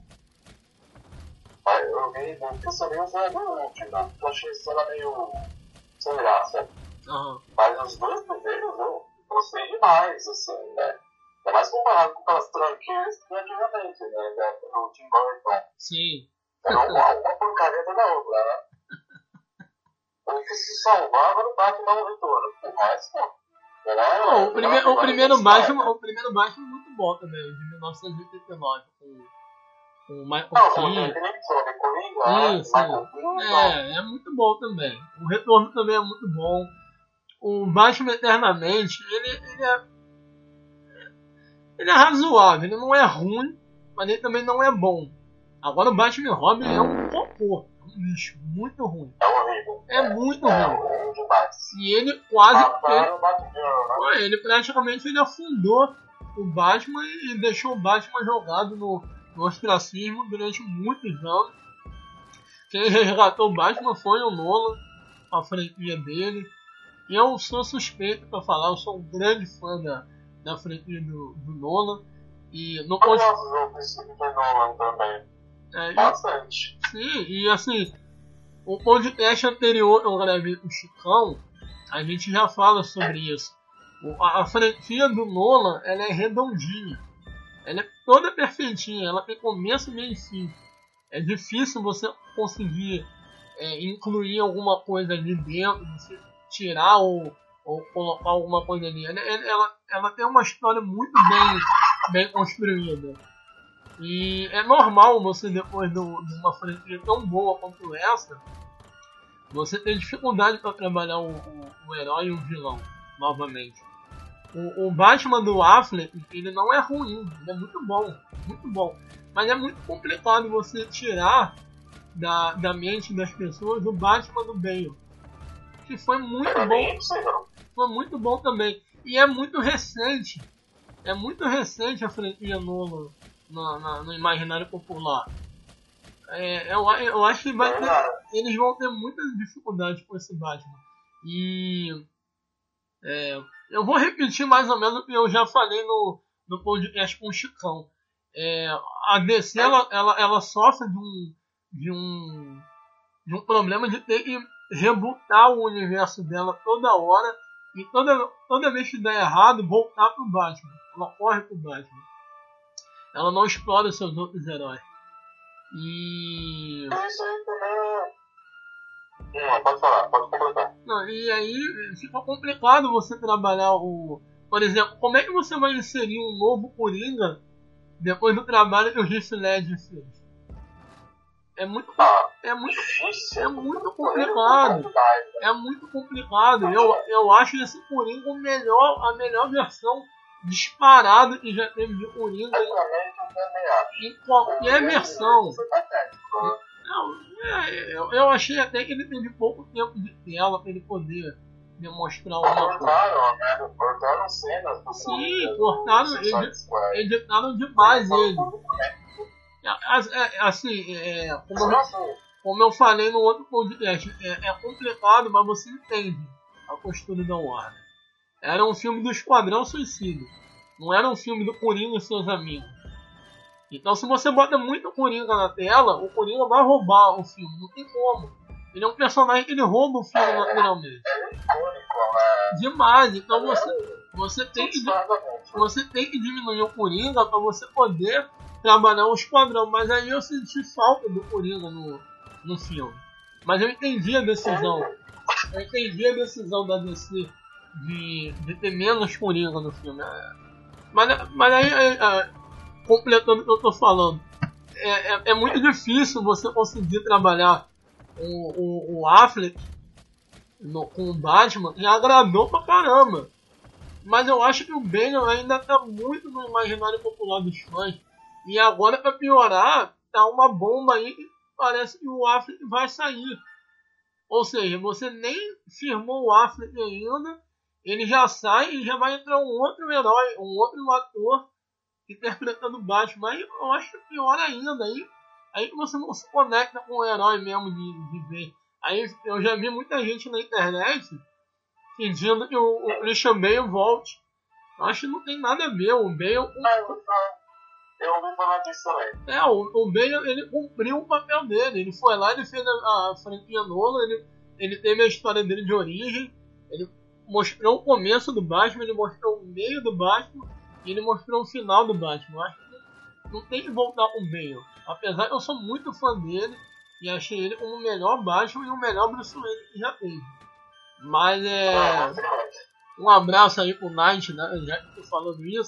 Eu vi, eu sabia o filme do último, eu achei isso era meio sem graça. Uhum. Mas os dois primeiros eu gostei demais, assim, né? É mais comparado com aquelas tranqueiras que antigamente, né? Do Tim Burton. Sim. Era uma, uma porcaria da outra, né? O que se salvava no Batman no Retorno. O resto, era, não. O, prime o, primeiro Batman, o primeiro Batman é muito bom também, de mil novecentos e oitenta e nove. Com o Michael Keaton. Isso, é, é muito bom também. O Retorno também é muito bom. O Batman Eternamente, ele, ele é... ele é razoável, ele não é ruim, mas ele também não é bom. Agora o Batman e Robin é um cocô, é um lixo, muito ruim. É horrível. É muito É ruim. horrível demais. E ele quase. Mataram Ele, o Batgirl, né? ele praticamente ele afundou o Batman e deixou o Batman jogado no, no ostracismo durante muitos anos. Quem resgatou o Batman foi o Nolan, a franquia dele. E eu sou suspeito para falar, eu sou um grande fã da, da franquia do, do Nolan. E no Eu ponto. gosto do Christopher Nolan também. É, e, Bastante. sim, e assim, o podcast anterior eu gravei com o Chicão, a gente já fala sobre isso. O, a, a franquia do Nolan, ela é redondinha. Ela é toda perfeitinha, ela tem começo, meio e fim. É difícil você conseguir é, incluir alguma coisa ali dentro, você tirar ou, ou colocar alguma coisa ali. Ela, ela, ela tem uma história muito bem, bem construída. E é normal você, depois do, de uma franquia tão boa quanto essa, você ter dificuldade para trabalhar o, o, o herói e o vilão, novamente. O, o Batman do Affleck, ele não é ruim, ele é muito bom, muito bom. Mas é muito complicado você tirar da, da mente das pessoas o Batman do Bale. Que foi muito bom. Foi muito bom também. E é muito recente. É muito recente a franquia Nolan no, no, no imaginário popular. É, eu, eu acho que vai ter, eles vão ter muitas dificuldades com esse Batman. E é, eu vou repetir mais ou menos o que eu já falei no, no podcast com o Chicão. É, a D C ela, ela, ela sofre de um, de, um, de um problema de ter que rebootar o universo dela toda hora e toda, toda vez que der errado voltar pro Batman. Ela corre pro Batman. Ela não explora os seus outros heróis. E. Isso aí também. Não, pode falar, pode completar. Não, e aí fica complicado você trabalhar o. Por exemplo, como é que você vai inserir um novo Coringa depois do trabalho que o Heath Ledger fez? É muito, Ah, é muito, difícil. é muito complicado. É muito complicado. Eu, eu acho esse Coringa o melhor, a melhor versão disparada que já teve de Coringa em, em qualquer versão. Não, é, eu, eu achei até que ele teve pouco tempo de tela para ele poder demonstrar alguma coisa. Cortaram, né? Cortaram cenas. Sim, cortaram, editaram demais ele. Assim, é, como, eu, como eu falei no outro podcast, é, é complicado, mas você entende a postura da Warner. Era um filme do Esquadrão Suicida, não era um filme do Coringa e seus amigos. Então, se você bota muito Coringa na tela, o Coringa vai roubar o filme, não tem como. Ele é um personagem que ele rouba o filme é, naturalmente. É icônico, né? Demais, então você, você, tem que, você tem que diminuir o Coringa para você poder trabalhar um esquadrão, mas aí eu senti falta do Coringa no, no filme. Mas eu entendi a decisão. Eu entendi a decisão da D C de, de ter menos Coringa no filme. Mas, mas aí, é, completando o que eu tô falando, é, é, é muito difícil você conseguir trabalhar o, o, o Affleck no, com o Batman, e agradou pra caramba. Mas eu acho que o Bane ainda tá muito no imaginário popular dos fãs. E agora, pra piorar, tá uma bomba aí que parece que o Affleck vai sair. Ou seja, você nem firmou o Affleck ainda, ele já sai e já vai entrar um outro herói, um outro ator interpretando o Batman. Aí eu acho pior ainda. Aí, aí você não se conecta com o herói mesmo de, de ver. Aí eu já vi muita gente na internet pedindo que o, o Christian Bale volte. Eu acho que não tem nada a ver. O Bale... O, Eu ouvi falar disso também. É, o, o Bale, ele cumpriu o papel dele. Ele foi lá, ele fez a, a franquia Nolan, ele, ele teve a história dele de origem, ele mostrou o começo do Batman, ele mostrou o meio do Batman e ele mostrou o final do Batman. Eu acho que não tem que voltar com o Bale. Apesar que eu sou muito fã dele e achei ele como o melhor Batman e o melhor Bruce Wayne que já teve. Mas é... Um abraço aí pro Knight, né? Já que tô falando isso.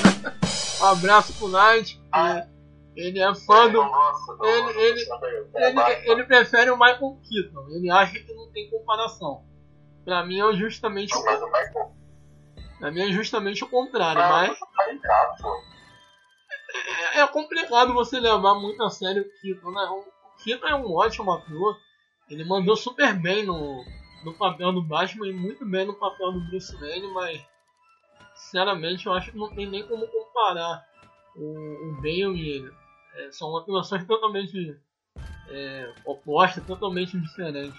Um abraço pro Knight. Ele é fã do. Ele, ele, ele, ele prefere o Michael Keaton. Ele acha que não tem comparação. Pra mim é justamente o. Na minha é justamente o contrário, Não, mas tá ligado, pô. é, é complicado você levar muito a sério o Keaton, né? O Keaton é um ótimo ator, ele mandou super bem no, no papel do Batman e muito bem no papel do Bruce Wayne, mas sinceramente eu acho que não tem nem como comparar o, o Bale e ele. É, são atuações totalmente é, opostas, totalmente diferentes.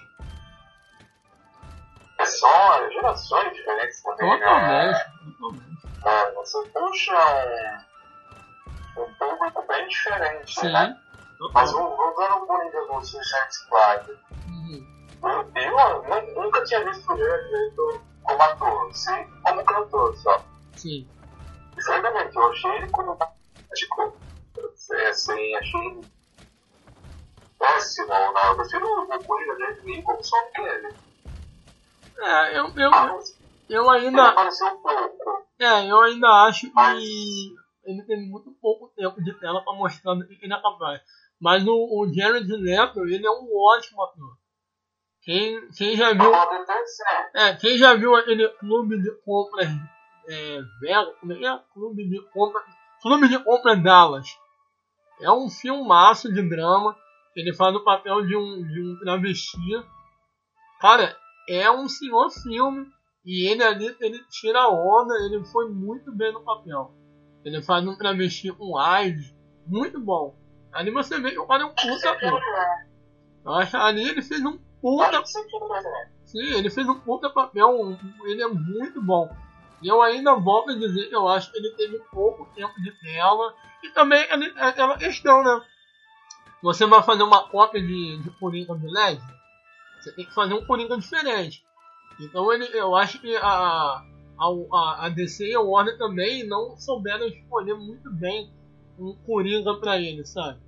São gerações diferentes também, Totalmente, né? totalmente. É, você puxa um, um público bem diferente, Sim, né? Mas total. voltando ao Coringa do Suicide Squad, Uhum. eu nu- nunca tinha visto o Jared Leto como ator, sim, como cantor só. Sim, E francamente, eu achei ele como tipo, é, assim, achei ele péssimo, né? Eu prefiro o Coringa dele como só que ele. é, eu, eu, Ah, mas eu ele ainda, apareceu um pouco. é, eu ainda acho Mas que ele teve muito pouco tempo de tela para mostrar do que ele é capaz. Mas o, o Jared Leto, ele é um ótimo ator. Quem, quem já viu, pode até ser. é, quem já viu aquele clube de compras é, Vega, como é que é? Clube de compras, Clube de compras Dallas. É um filmaço de drama. Ele faz o papel de um, de um travesti. Cara, é um senhor filme. E ele ali, ele tira a onda. Ele foi muito bem no papel. Ele faz um travesti com AIDS. Muito bom. Ali você vê que o cara é um puta ator. Eu acho que ali ele fez um puta. Sim, ele fez um puta papel. um- Ele é muito bom. E eu ainda volto a dizer que eu acho que ele teve pouco tempo de tela. E também ali- é aquela questão, né? Você vai fazer uma cópia de, de Coringa do L E D, você tem que fazer um Coringa diferente. Então ele, eu acho que a, a, a D C e a Warner também não souberam escolher muito bem um Coringa pra ele, sabe?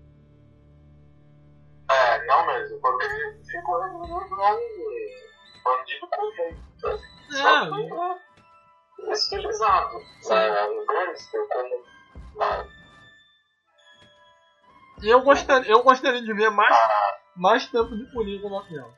É, não mesmo, porque ele ficou resumido um bandido com jeito. Só É, que estilizado. É, um gangster como. Não. eu gostaria, eu gostaria de ver mais, Ah, mais tempo de Coringa na tela.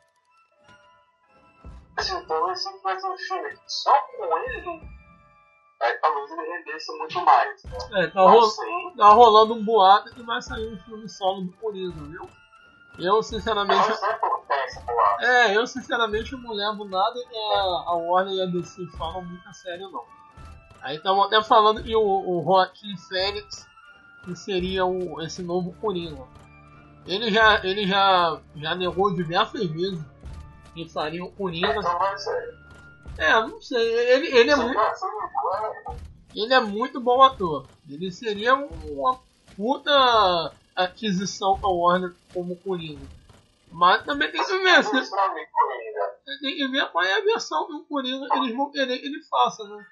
assim, talvez se tivesse um filme só com ele, aí talvez ele rendesse muito mais. Né? É, tá, Não ro sei. tá rolando um boato que vai sair um filme solo do Coringa, viu? Eu sinceramente. Não sei por que tem esse boato. É, eu sinceramente não levo nada que a, a Warner e a D C falam muito a sério, não. Aí estamos até falando que o, o Joaquim Fênix, que seria o, esse novo Coringa. Ele já, ele já, já negou diversas vezes que faria o Coringa. Então vai ser. É, não sei, ele, ele, é Se muito, não, se não for, ele é muito bom ator. Ele seria uma puta aquisição para Warner como Coringa. Mas também tem que ver, se, isso não é Coringa. tem que ver qual é a versão que o Coringa eles vão querer que ele faça, né?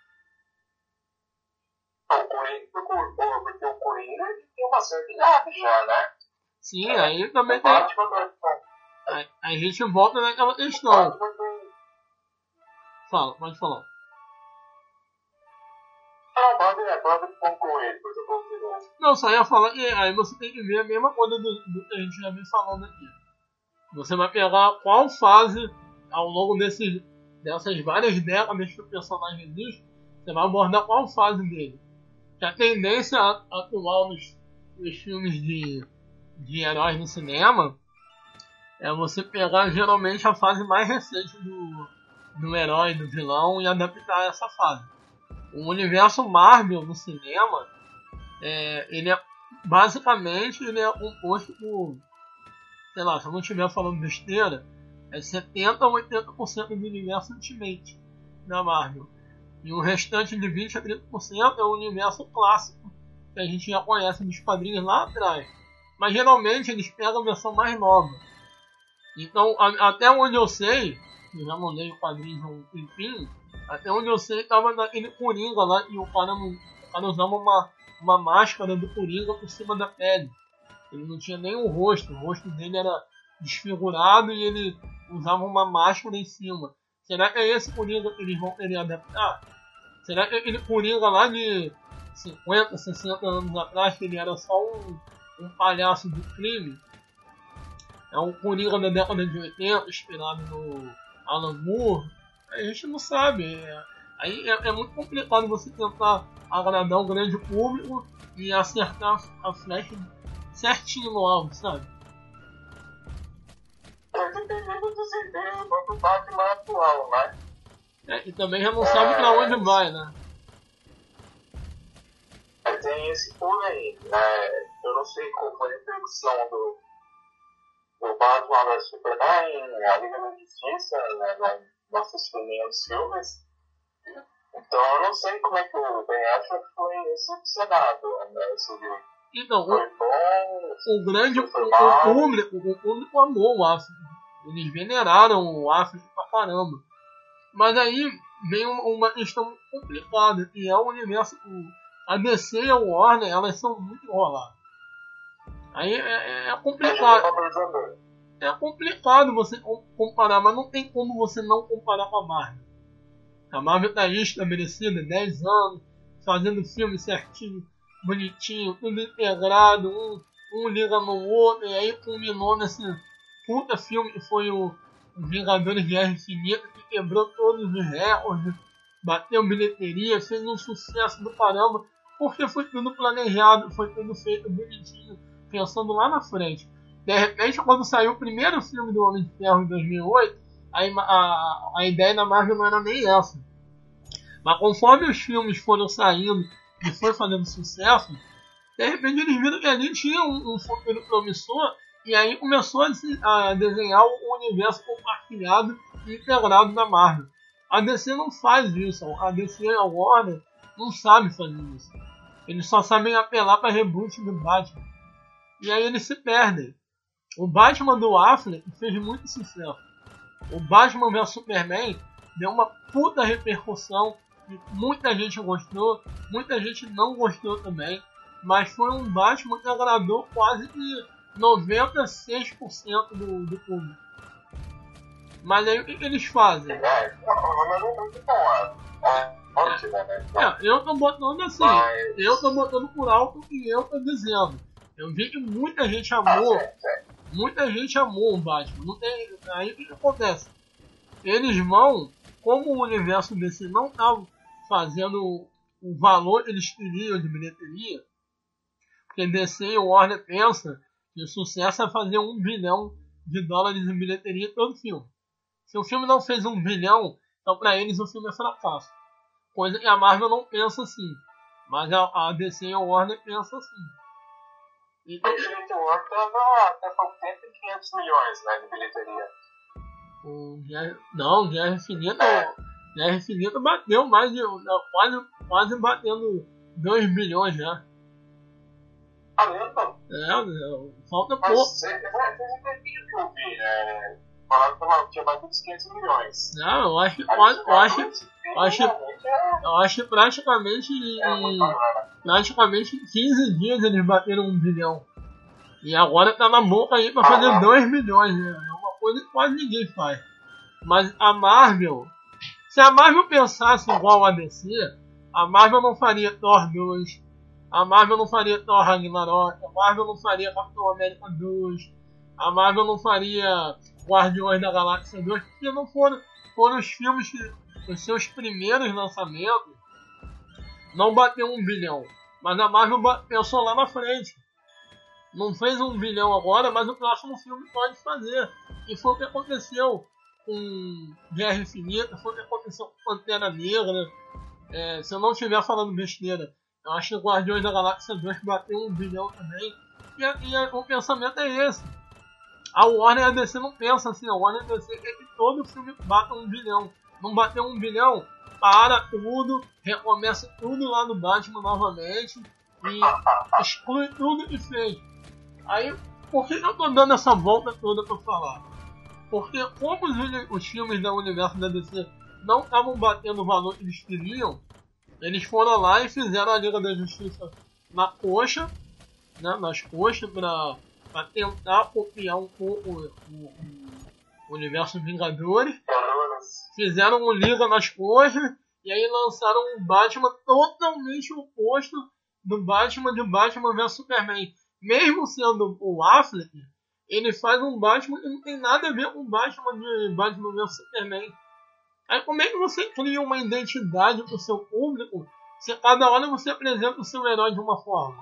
O Coringa, porque o Coringa ele tem uma certa idade já, né? Sim, aí também O tem. Batman vai ficar. A, a gente volta naquela questão. Batman tem. Fala, pode falar. Ah, pode, é, pode concluir, depois eu continuo. Não, só ia falar que aí você tem que ver a mesma coisa do, do que a gente já vem falando aqui. Você vai pegar qual fase ao longo desses, dessas várias décadas que o personagem existe, você vai abordar qual fase dele. Que a tendência atual nos, nos filmes de, de heróis no cinema é você pegar geralmente a fase mais recente do, do herói, do vilão e adaptar essa fase. O universo Marvel no cinema, é, ele é basicamente ele é composto por, sei lá, se eu não estiver falando besteira, é setenta a oitenta por cento do universo Ultimate da Marvel. E o restante de vinte a trinta por cento é o universo clássico que a gente já conhece dos quadrinhos lá atrás. Mas geralmente eles pegam a versão mais nova. Então, a, até onde eu sei, eu já mandei o quadrinho há um tempinho, até onde eu sei tava naquele Coringa lá e o cara, não, o cara usava uma, uma máscara do Coringa por cima da pele. Ele não tinha nem o rosto, o rosto dele era desfigurado e ele usava uma máscara em cima. Será que é esse Coringa que eles vão querer adaptar? Será que é aquele Coringa lá de cinquenta, sessenta anos atrás, que ele era só um, um palhaço do crime? É um Coringa da década de oitenta, inspirado no Alan Moore? A gente não sabe. Aí é, é muito complicado você tentar agradar um grande público e acertar a flecha certinho no alvo, sabe? É, dependendo do desempenho do Batman atual, né? É, e também já não sabe pra onde vai, né? É, tem esse pulo aí, né? Eu não sei qual foi a repercussão do, do Batman vs Superman, a Liga da Justiça, né? Nossos primeiros filmes. Então eu não sei como é que o Ben Affleck foi recepcionado, né? Sobre Então, foi o, bom, o grande o, foi o mal. público, o público amou o Affleck. Eles veneraram o Affleck pra caramba. Mas aí vem uma, uma questão complicada, que é o universo. O, a D C e a Warner, elas são muito enroladas. Aí é, é complicado. É complicado você comparar, mas não tem como você não comparar com a Marvel. A Marvel tá aí estabelecida, dez anos, fazendo filme certinho, bonitinho, tudo integrado, um, um liga no outro, e aí culminou nesse puta filme que foi o Vingadores Guerra Infinita, que quebrou todos os recordes, bateu bilheteria, fez um sucesso do caramba, porque foi tudo planejado, foi tudo feito bonitinho, pensando lá na frente. De repente, quando saiu o primeiro filme do Homem de Ferro em dois mil e oito, a, a, a ideia da Marvel não era nem essa. Mas conforme os filmes foram saindo e foi fazendo sucesso, de repente eles viram que ali tinha um, um futuro promissor, e aí começou a, se, a desenhar o universo compartilhado e integrado da Marvel. A D C não faz isso, a D C e a Warner não sabem fazer isso. Eles só sabem apelar para reboot do Batman. E aí eles se perdem. O Batman do Affleck fez muito sucesso. O Batman vs Superman deu uma puta repercussão. Muita gente gostou, muita gente não gostou também. Mas foi um Batman que agradou quase que noventa e seis por cento do, do público. Mas aí o que, que eles fazem? É, não é muito bom, é ótimo, né? É, eu tô botando assim, mas... eu tô botando por alto e eu tô dizendo. Eu vi que muita gente amou, ah, sim, sim. muita gente amou o Batman. Não tem, aí o que, que acontece? Eles vão, como o universo D C não estava fazendo o valor que eles queriam de bilheteria, porque D C e Warner pensam que o sucesso é fazer um bilhão de dólares em bilheteria todo filme. Se o filme não fez um bilhão, então para eles o filme é fracasso. Coisa que a Marvel não pensa assim. Mas a, a D C e a Warner pensam assim. Então, o Infinity War estava até pouco tempo em quinhentos milhões, né, de bilheteria. O Guerra, não, Guerra Infinita, é. Guerra Infinita bateu mais de, quase, quase batendo dois bilhões já. Caramba! É, falta Mas pouco. Mas fez um tempinho que eu vi, é, falaram que tinha batido uns quinhentos milhões. Não, eu acho, eu acho, eu acho, eu acho, eu acho que praticamente em, praticamente em quinze dias eles bateram um bilhão. E agora tá na boca aí pra fazer ah, dois milhões, né? É uma coisa que quase ninguém faz. Mas a Marvel, se a Marvel pensasse igual a D C, a Marvel não faria Thor dois, a Marvel não faria Thor Ragnarok, a Marvel não faria Capitão América dois, a Marvel não faria Guardiões da Galáxia dois, porque não foram, foram os filmes que, os seus primeiros lançamentos, não bateu um bilhão. Mas a Marvel pensou lá na frente. Não fez um bilhão agora, mas o próximo filme pode fazer. E foi o que aconteceu com Guerra Infinita, foi o que aconteceu com Pantera Negra. É, se eu não estiver falando besteira, eu acho que o Guardiões da Galáxia dois bateu um bilhão também. E, e o pensamento é esse. A Warner e a D C não pensam assim. A Warner e a D C quer que todo filme bata um bilhão. Não bateu um bilhão, para tudo, recomeça tudo lá no Batman novamente e exclui tudo que fez. Aí, por que eu tô dando essa volta toda pra falar? Porque como os, os filmes do universo da D C não estavam batendo o valor que eles queriam, eles foram lá e fizeram a Liga da Justiça na coxa, né, nas coxas, pra, pra tentar copiar um pouco o, o, o universo Vingadores. Fizeram um Liga nas coxas e aí lançaram um Batman totalmente oposto do Batman de Batman vs Superman. Mesmo sendo o Affleck, ele faz um Batman que não tem nada a ver com o Batman de Batman vs Superman. Aí como é que você cria uma identidade pro seu público se cada hora você apresenta o seu herói de uma forma?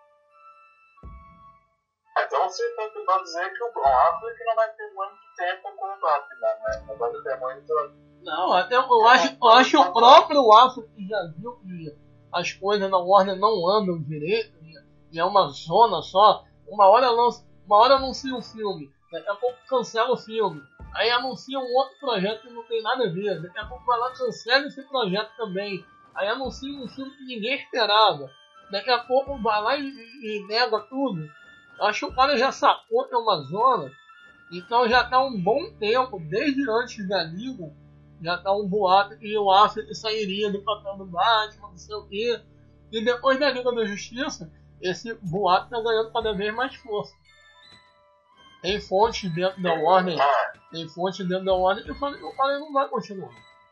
Então você está tentando dizer que o Ben Affleck não vai ter muito tempo com o Batman, né? Não vai ter muito... Não, até eu acho, eu acho que o próprio Affleck já viu que as coisas na Warner não andam direito, e é uma zona só. Uma hora lança, uma hora anuncia um filme, daqui a pouco cancela o filme. Aí anuncia um outro projeto que não tem nada a ver. Daqui a pouco vai lá, cancela esse projeto também. Aí anuncia um filme que ninguém esperava. Daqui a pouco vai lá e, e, e nega tudo. Eu acho que o cara já sacou que é uma zona. Então já tá um bom tempo, desde antes da Liga, já tá um boato que o Affleck sairia do papel do Batman, não sei o quê. E depois da Liga da Justiça, esse boato tá ganhando cada vez mais força. Tem fontes dentro da Warner, tem fontes dentro da Warner que eu falei, o cara não vai continuar.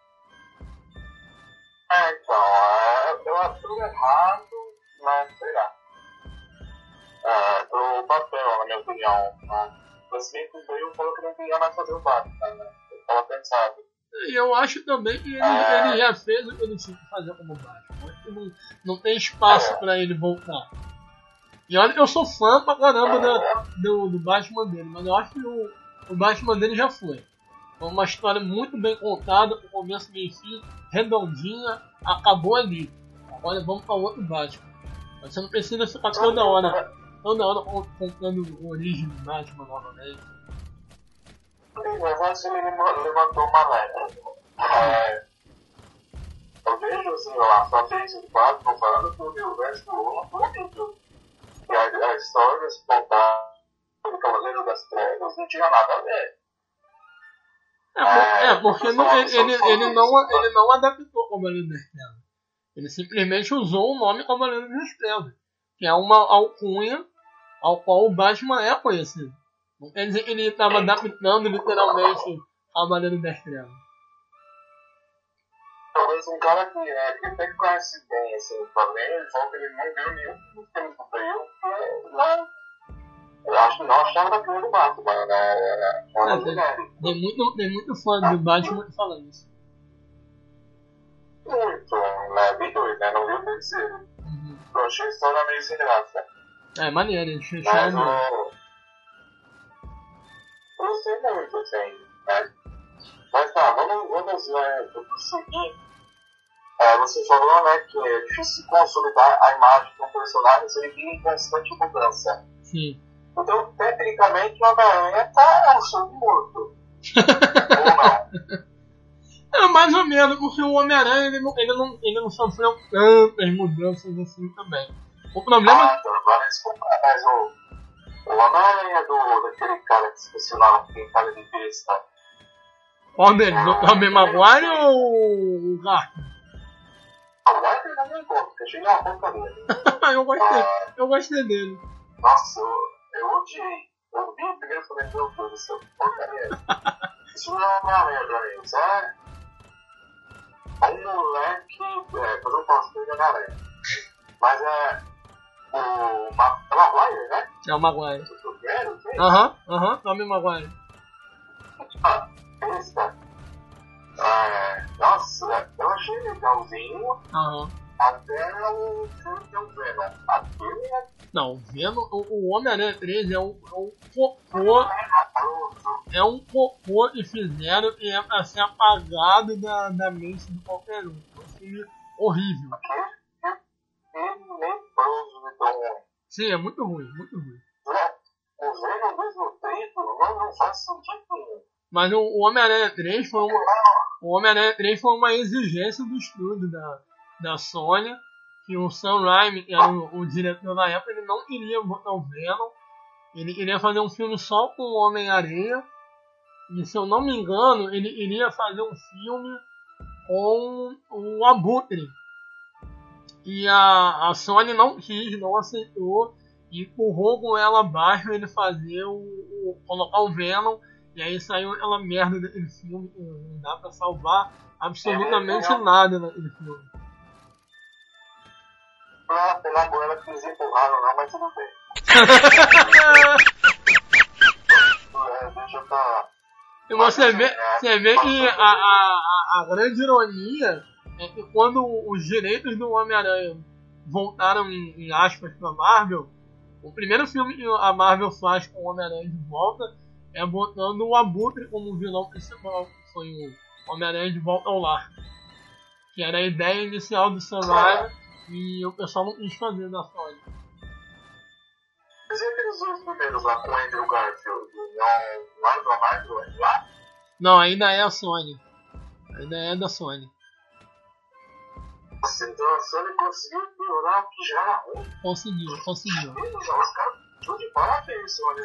É, então, eu acho errado, mas sei lá. É, pro papel, na minha opinião. Mas bem que o Bale falou que não queria mais fazer o Batman, né? Eu tava pensado. E eu acho também que ele, é... ele já fez o que ele tinha que fazer como Batman. Acho que não, não tem espaço é. pra ele voltar. E olha que eu sou fã pra caramba da, do, do Batman dele, mas eu acho que o, o Batman dele já foi. Foi uma história muito bem contada, com começo, meio e fim, redondinha, acabou ali. Agora vamos pra outro Batman. Você não precisa ficar toda hora, toda hora contando a origem do Batman novamente. Mas acho que ele levantou uma leve. É, eu vejo assim, a fanbase do Batman falando que o universo do Lula foi horrível. E a, a história se contar do Cavaleiro das Trevas não tinha nada a ver. É, é, é porque não, ele, ele, ele, não, ele não adaptou o Cavaleiro das Trevas. Ele simplesmente usou o nome Cavaleiro das Trevas, que é uma alcunha ao qual o Batman é conhecido. Não quer dizer que ele estava adaptando literalmente Cavaleiro das Trevas. Talvez um cara que, é, que até conhece bem assim, também, ele falou que ele não viu nenhum filme do Bale, eu acho que não achava daquilo do Batman, né? É, tem, tem, muito, tem muito fã do Batman falando isso. Muito, né? Bem doido, né? Não viu o terceiro. Uhum. Eu achei a história meio sem graça. É, maneiro, ele fechou muito. Eu gostei muito, assim, né? Mas tá, vamos, vamos né, prosseguir. É, você falou, né, que é difícil consolidar a imagem de um personagem se ele vive em constante mudança. Sim. Então, tecnicamente, o Homem-Aranha tá morto. Ou não? É, mais ou menos, porque o Homem-Aranha ele não, ele, não, ele não sofreu tantas mudanças assim também. O problema... Ah, então agora desculpa, mas o, o Homem-Aranha do, daquele cara que esqueci o nome, que tem cara de besta. Qual dele? O Tobey Maguire ou o Garfield? O Garfield não me importa, porque eu cheguei uma boca dele. eu, gostei, ah, eu gostei dele. Nossa, eu, eu odiei. Eu vi o primeiro e falei, meu Deus do céu, que porcaria é essa? Isso não é Homem-Aranha pra mim, isso é... É um moleque, é, eu não posso dizer Homem-Aranha, mas é o Ma- é Maguire, né? É o Maguire. O primeiro, sim? Aham, aham, Tobey Maguire. Ah, esse cara. É, nossa, eu achei legalzinho, aham. Até o filme que é o Venom. Aquele é... Não, o Venom, o, o Homem-Aranha três é um, é um cocô, é um cocô que fizeram e é pra ser apagado da, da mente de qualquer um. É um filme horrível. Sim, é muito ruim, muito ruim. O Venom mesmo feito não, não faz sentido nenhum. Mas o, o Homem-Aranha três foi uma, o Homem-Aranha três foi uma exigência do estúdio da, da Sony, que o Sam Raimi, que era o, o diretor na época, ele não queria botar o Venom, ele queria fazer um filme só com o Homem-Aranha, e se eu não me engano, ele iria fazer um filme com o Abutre. E a, a Sony não quis, não aceitou, e empurrou com ela abaixo ele fazer o, o colocar o Venom, e aí saiu aquela merda daquele filme, que não dá pra salvar absolutamente nada naquele filme. Ah, pela goela que eles empurraram não, mas tudo bem. é, deixa eu falar. E você vê, você vê que a, a, a, a grande ironia é que quando os direitos do Homem-Aranha voltaram em, em aspas pra Marvel, o primeiro filme que a Marvel faz com o Homem-Aranha de volta é botando o Abutre como vilão principal, que foi o Homem-Aranha de Volta ao Lar, que era a ideia inicial do Sam Raimi e o pessoal não quis fazer na Sony. Mas e aqueles dois primeiros lá com o Andrew Garfield? Não, lá no Marvel, lá? Não, ainda é a Sony. Ainda é da Sony. Nossa, então a Sony conseguiu piorar o que já era ruim. Conseguiu, conseguiu. Os caras estão de parabéns, Sony.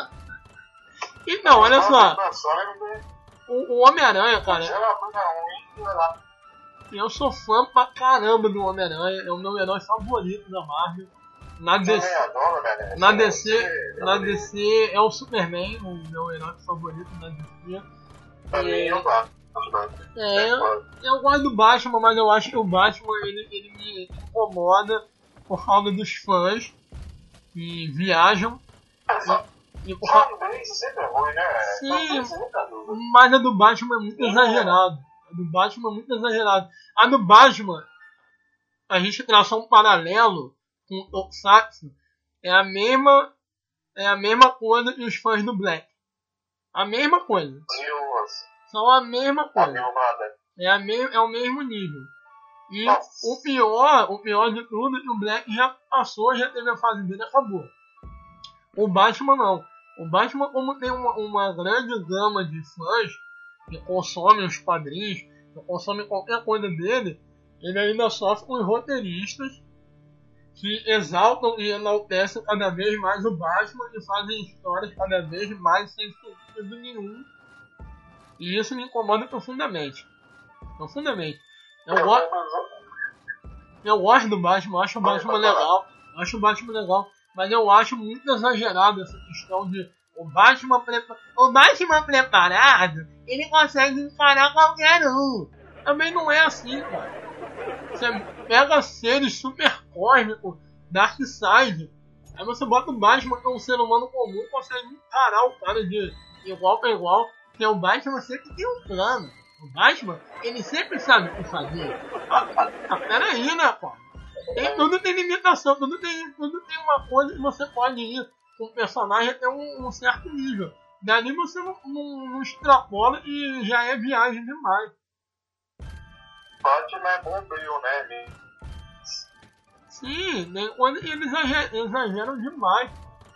Então, olha só. A Sony O, o Homem-Aranha, cara. já era ruim, piorar. Eu sou fã pra caramba do Homem-Aranha. É o meu herói favorito da Marvel. Na D C, na D C, na D C é o Superman, o meu herói favorito da D C. É, é, eu, eu gosto do Batman, mas eu acho que o Batman ele, ele me incomoda por causa dos fãs que viajam. E, e por causa... Sim, mas a do Batman é muito exagerado. A do Batman é muito exagerado. A do Batman, a gente traçou um paralelo com o Tokusatsu, é a mesma é a mesma coisa que os fãs do Black. A mesma coisa. São a mesma coisa. É, a me, é o mesmo nível. E o pior, o pior de tudo é que o Black já passou, já teve a fase dele e acabou. O Batman não. O Batman, como tem uma, uma grande gama de fãs que consomem os quadrinhos, que consomem qualquer coisa dele, ele ainda sofre com os roteiristas que exaltam e enaltecem cada vez mais o Batman e fazem histórias cada vez mais sem sentido nenhum. E isso me incomoda profundamente. Profundamente. Eu, go... eu gosto do Batman, eu acho o Batman legal. Eu acho o Batman legal. Mas eu acho muito exagerado essa questão de o Batman, prepa... o Batman preparado, ele consegue encarar qualquer um. Também não é assim, cara. Você pega seres super cósmicos, Darkseid, aí você bota o Batman, que é um ser humano comum, consegue encarar o cara de igual para igual, porque o Batman sempre tem um plano. O Batman, ele sempre sabe o que fazer. Ah, ah, peraí, né, pô? Tem, tudo tem limitação, tudo tem, tudo tem uma coisa que você pode ir com o personagem até um, um certo nível. Dali você não, não, não extrapola e já é viagem demais. Batman é bombril, né? Sim, nem quando eles exageram, exageram demais.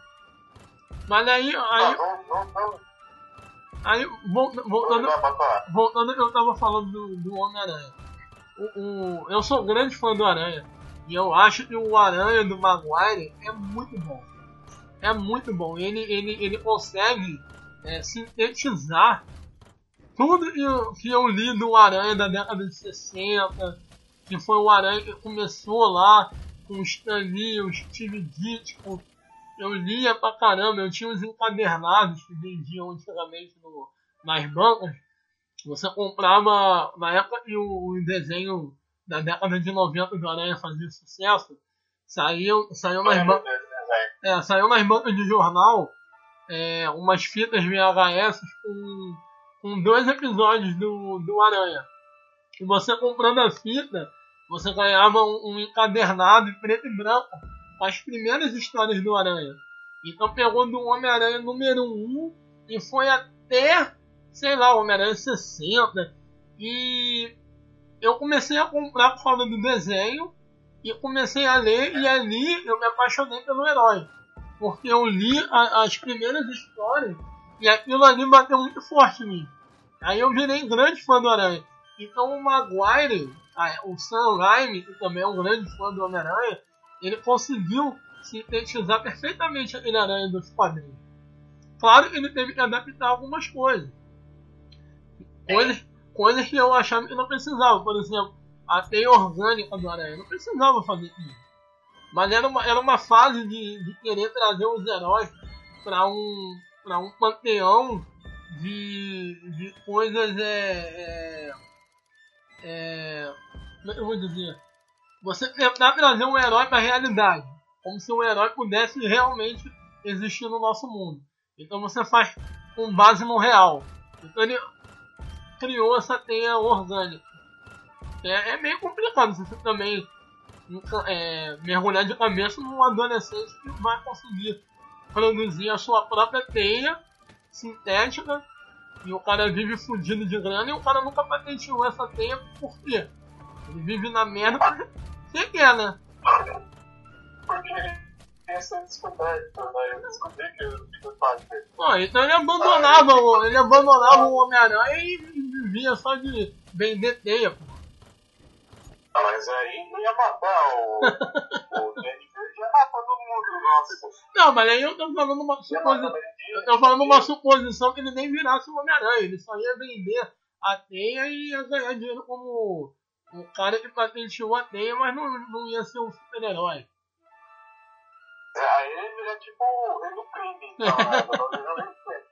Mas aí. Aí, ah, não, não, não. aí voltando, voltando, voltando que eu tava falando do, do Homem-Aranha. O, o, eu sou grande fã do Aranha. E eu acho que o Aranha do Maguire é muito bom. É muito bom. Ele, ele, ele consegue é, sintetizar tudo que eu, que eu li do Aranha da década de sessenta, que foi o Aranha que começou lá com o Stan Lee, o Steve Ditko. Eu lia pra caramba, eu tinha os encadernados que vendiam antigamente no, nas bancas. Você comprava, na época que o, o desenho da década de noventa do Aranha fazia sucesso, saiu, saiu, nas, ban- é, saiu nas bancas de jornal é, umas fitas V H S com com dois episódios do, do Aranha. E você comprando a fita, você ganhava um, um encadernado em preto e branco com as primeiras histórias do Aranha. Então pegou do Homem-Aranha número um e foi até, sei lá, o Homem-Aranha sessenta. E eu comecei a comprar por causa do desenho e comecei a ler, e ali eu me apaixonei pelo herói. Porque eu li a, as primeiras histórias e aquilo ali bateu muito forte em mim. Aí eu virei grande fã do Aranha. Então o Maguire, o Sam Raimi, que também é um grande fã do Homem-Aranha, ele conseguiu sintetizar perfeitamente aquele Aranha dos quadrinhos. Claro que ele teve que adaptar algumas coisas. Coisas, coisas que eu achava que não precisava. Por exemplo, a teia orgânica do Aranha. Não precisava fazer isso. Mas era uma, era uma fase de, de querer trazer os heróis para um, para um panteão de, de coisas, é, é, é, como é que eu vou dizer? Você tentar trazer um herói para a realidade, como se um herói pudesse realmente existir no nosso mundo. Então você faz com base no real. Então ele, criou essa teia orgânica. É, é meio complicado você também é, mergulhar de cabeça num adolescente que vai conseguir produzir a sua própria teia sintética e o cara vive fudido de grana e o cara nunca patenteou essa teia. Por quê? Ele vive na merda porque você quer, né? Porque essa é descoberta, né? Eu descobri que eu fico fácil. Pô, então ele abandonava, o, ele abandonava o Homem-Aranha e vivia só de vender teia, pô. Ah, mas aí não ia matar o. O Danny Verde ia matar todo mundo, nossa. Não, mas aí eu tô falando uma suposição. Eu tô falando uma suposição que ele nem virasse o Homem-Aranha, ele só ia vender a teia e ia ganhar dinheiro como o cara que patenteou a teia, mas não, não ia ser um super-herói. Aí ele é tipo o rei do crime, então, né?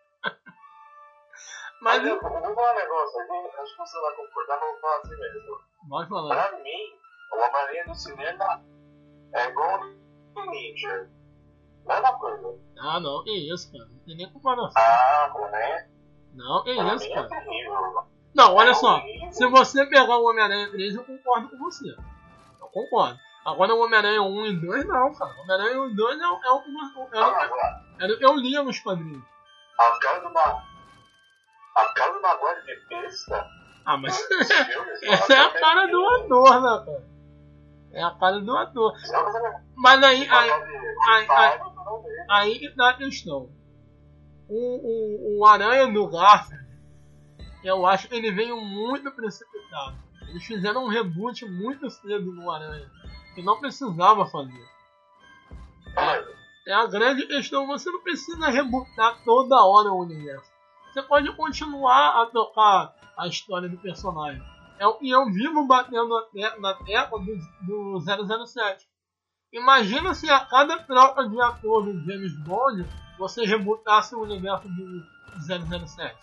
Mas, mas eu vou falar um negócio aqui, acho que você vai concordar, mas eu vou falar assim mesmo. Pode falar. Pra mim, o Homem-Aranha do cinema é igual o Ninja. Mesma coisa. Ah, não, que isso, cara. Não tem nem comparação. Ah, né? Não, que pra isso, mim cara. É terrível. Não, olha é só. horrível. Se você pegar o Homem-Aranha três, eu concordo com você. Eu concordo. Agora o Homem-Aranha um e dois, não, cara. O Homem-Aranha um e dois é o é, é, é, é, é, eu lia nos quadrinhos. A cara do Maguire. A cara do Maguire de besta. Ah, mas filmes, essa é a cara do ator, né, cara? É a cara do ator. Mas aí, aí, aí, aí, aí que tá a questão. O, o, o Aranha do Garfield, eu acho que ele veio muito precipitado. Eles fizeram um reboot muito cedo no Aranha, que não precisava fazer. É, é a grande questão, você não precisa rebootar toda hora o universo. Você pode continuar a tocar a história do personagem. É, e eu vivo batendo na tecla do, do zero zero sete. Imagina se a cada troca de ator do James Bond você rebootasse o universo do zero zero sete.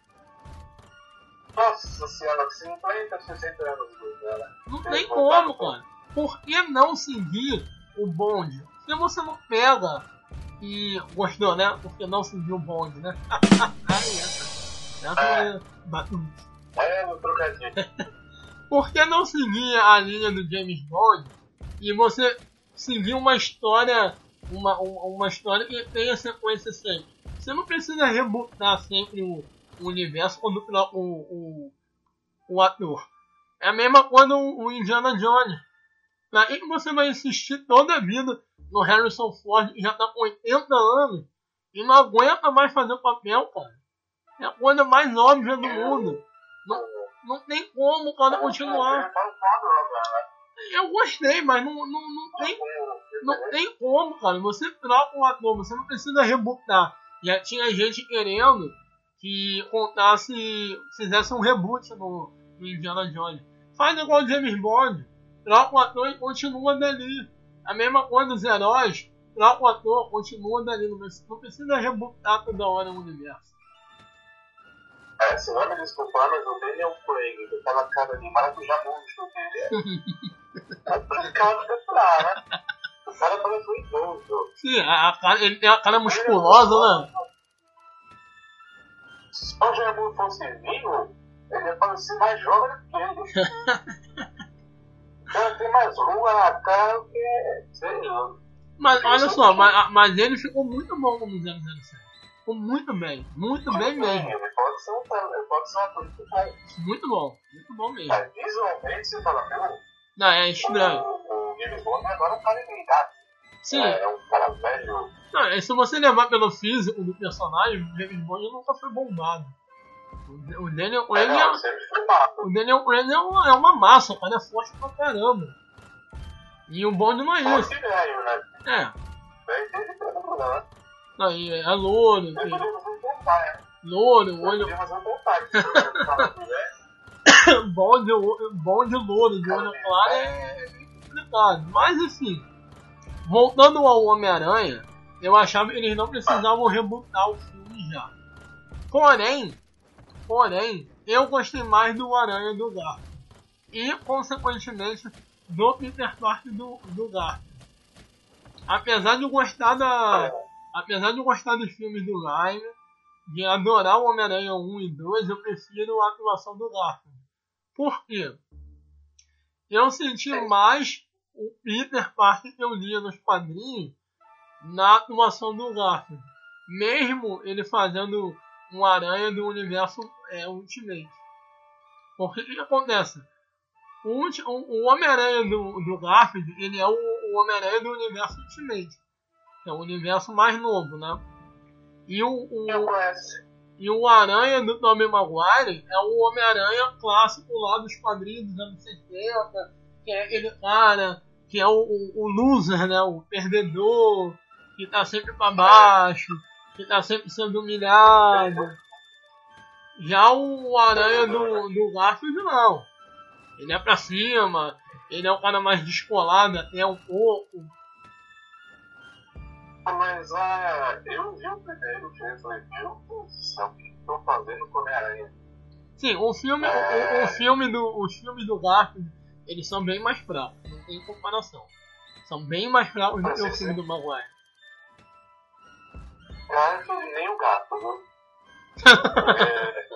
Nossa senhora, cinquenta, sessenta anos dela. Não tem como, cara. Por que não seguir o Bond? Se você não pega e gostou, né? Por que não seguir o Bond, né? Aí, essa. Essa é batuta. É, no trocadilho. Por que não seguir a linha do James Bond e você seguir uma história, uma, uma história que tenha sequência sempre? Você não precisa rebootar sempre o, o universo quando troca o, o, o ator. É a mesma coisa o, o Indiana Jones. Pra que você vai insistir toda a vida no Harrison Ford, que já tá com oitenta anos e não aguenta mais fazer o papel, cara? É a coisa mais óbvia do mundo. Não, não tem como o cara continuar. Eu gostei, mas não, não, não, tem, não tem como, cara. Você troca um ator, você não precisa rebootar. Já tinha gente querendo que contasse, fizesse um reboot no, no Indiana Jones. Faz igual o James Bond. Troca o ator e continua dali. A mesma coisa dos heróis. Troca o ator, continua dali. Não precisa rebootar toda hora o universo. É, se não me desculpar, mas o dele é um Craig, com aquela cara de maracujá monstro dele. É complicado de falar, né? O cara parece um idoso. Sim, a, a cara, ele tem a cara musculosa, né? Se o Jamu fosse vivo, ele ia parecer mais jovem do que ele. O cara tem mais rua na cara do que. Sei lá. Mas olha só, mas, mas ele ficou muito bom como zero zero sete. Ficou muito bem, muito bem mesmo. Ele pode ser um, ele pode ser um ator muito bom. Muito bom, muito bom mesmo. Mas visualmente você fala, meu. Não, é estranho. O, o James Bond agora é um cara idade. Sim. É, é um cara velho. Não, e se você levar pelo físico do personagem, o James Bond nunca foi bombado. O Daniel Craig é, o Daniel Craig é uma, é uma massa, o cara é forte pra caramba. E o Bond não é isso. Forte velho, né? É. Velho desde todo né? Não, e é louro. Eu podia fazer um contato, né? Louro, olho. Eu podia fazer um contato. Bond, Bond louro, de olho claro é complicado. Mas enfim, voltando ao Homem-Aranha, eu achava que eles não precisavam rebootar o filme já. Porém, porém, eu gostei mais do Aranha do Garfield. E, consequentemente, do Peter Parker do, do Garfield. Apesar de eu gostar da... Apesar de eu gostar dos filmes do Raimi, de adorar o Homem-Aranha um e dois, eu prefiro a atuação do Garfield. Por quê? Eu senti mais o Peter Parker que eu lia nos quadrinhos na atuação do Garfield. Mesmo ele fazendo um aranha do universo é, Ultimate. Porque o que acontece? O, o, o Homem-Aranha do, do Garfield, ele é o, o Homem-Aranha do universo Ultimate. Que é o universo mais novo, né? E o, o, e o Aranha do Tobey Maguire é o Homem-Aranha clássico lá dos quadrinhos dos anos sessenta, que é aquele cara que é o, o, o loser, né? O perdedor, que tá sempre pra baixo, que tá sempre sendo humilhado. Já o Aranha do, do Garfield não. Ele é pra cima, ele é o cara mais descolado até um pouco. Mas ah, eu vi o primeiro filme e falei, meu Deus do céu, o que estou fazendo com Homem-Aranha? Sim, o filme, é... o, o filme do, os filmes do Garfield, eles são bem mais fracos, não tem comparação. São bem mais fracos do que o filme do Maguire. Garfield nem o gato, viu? é...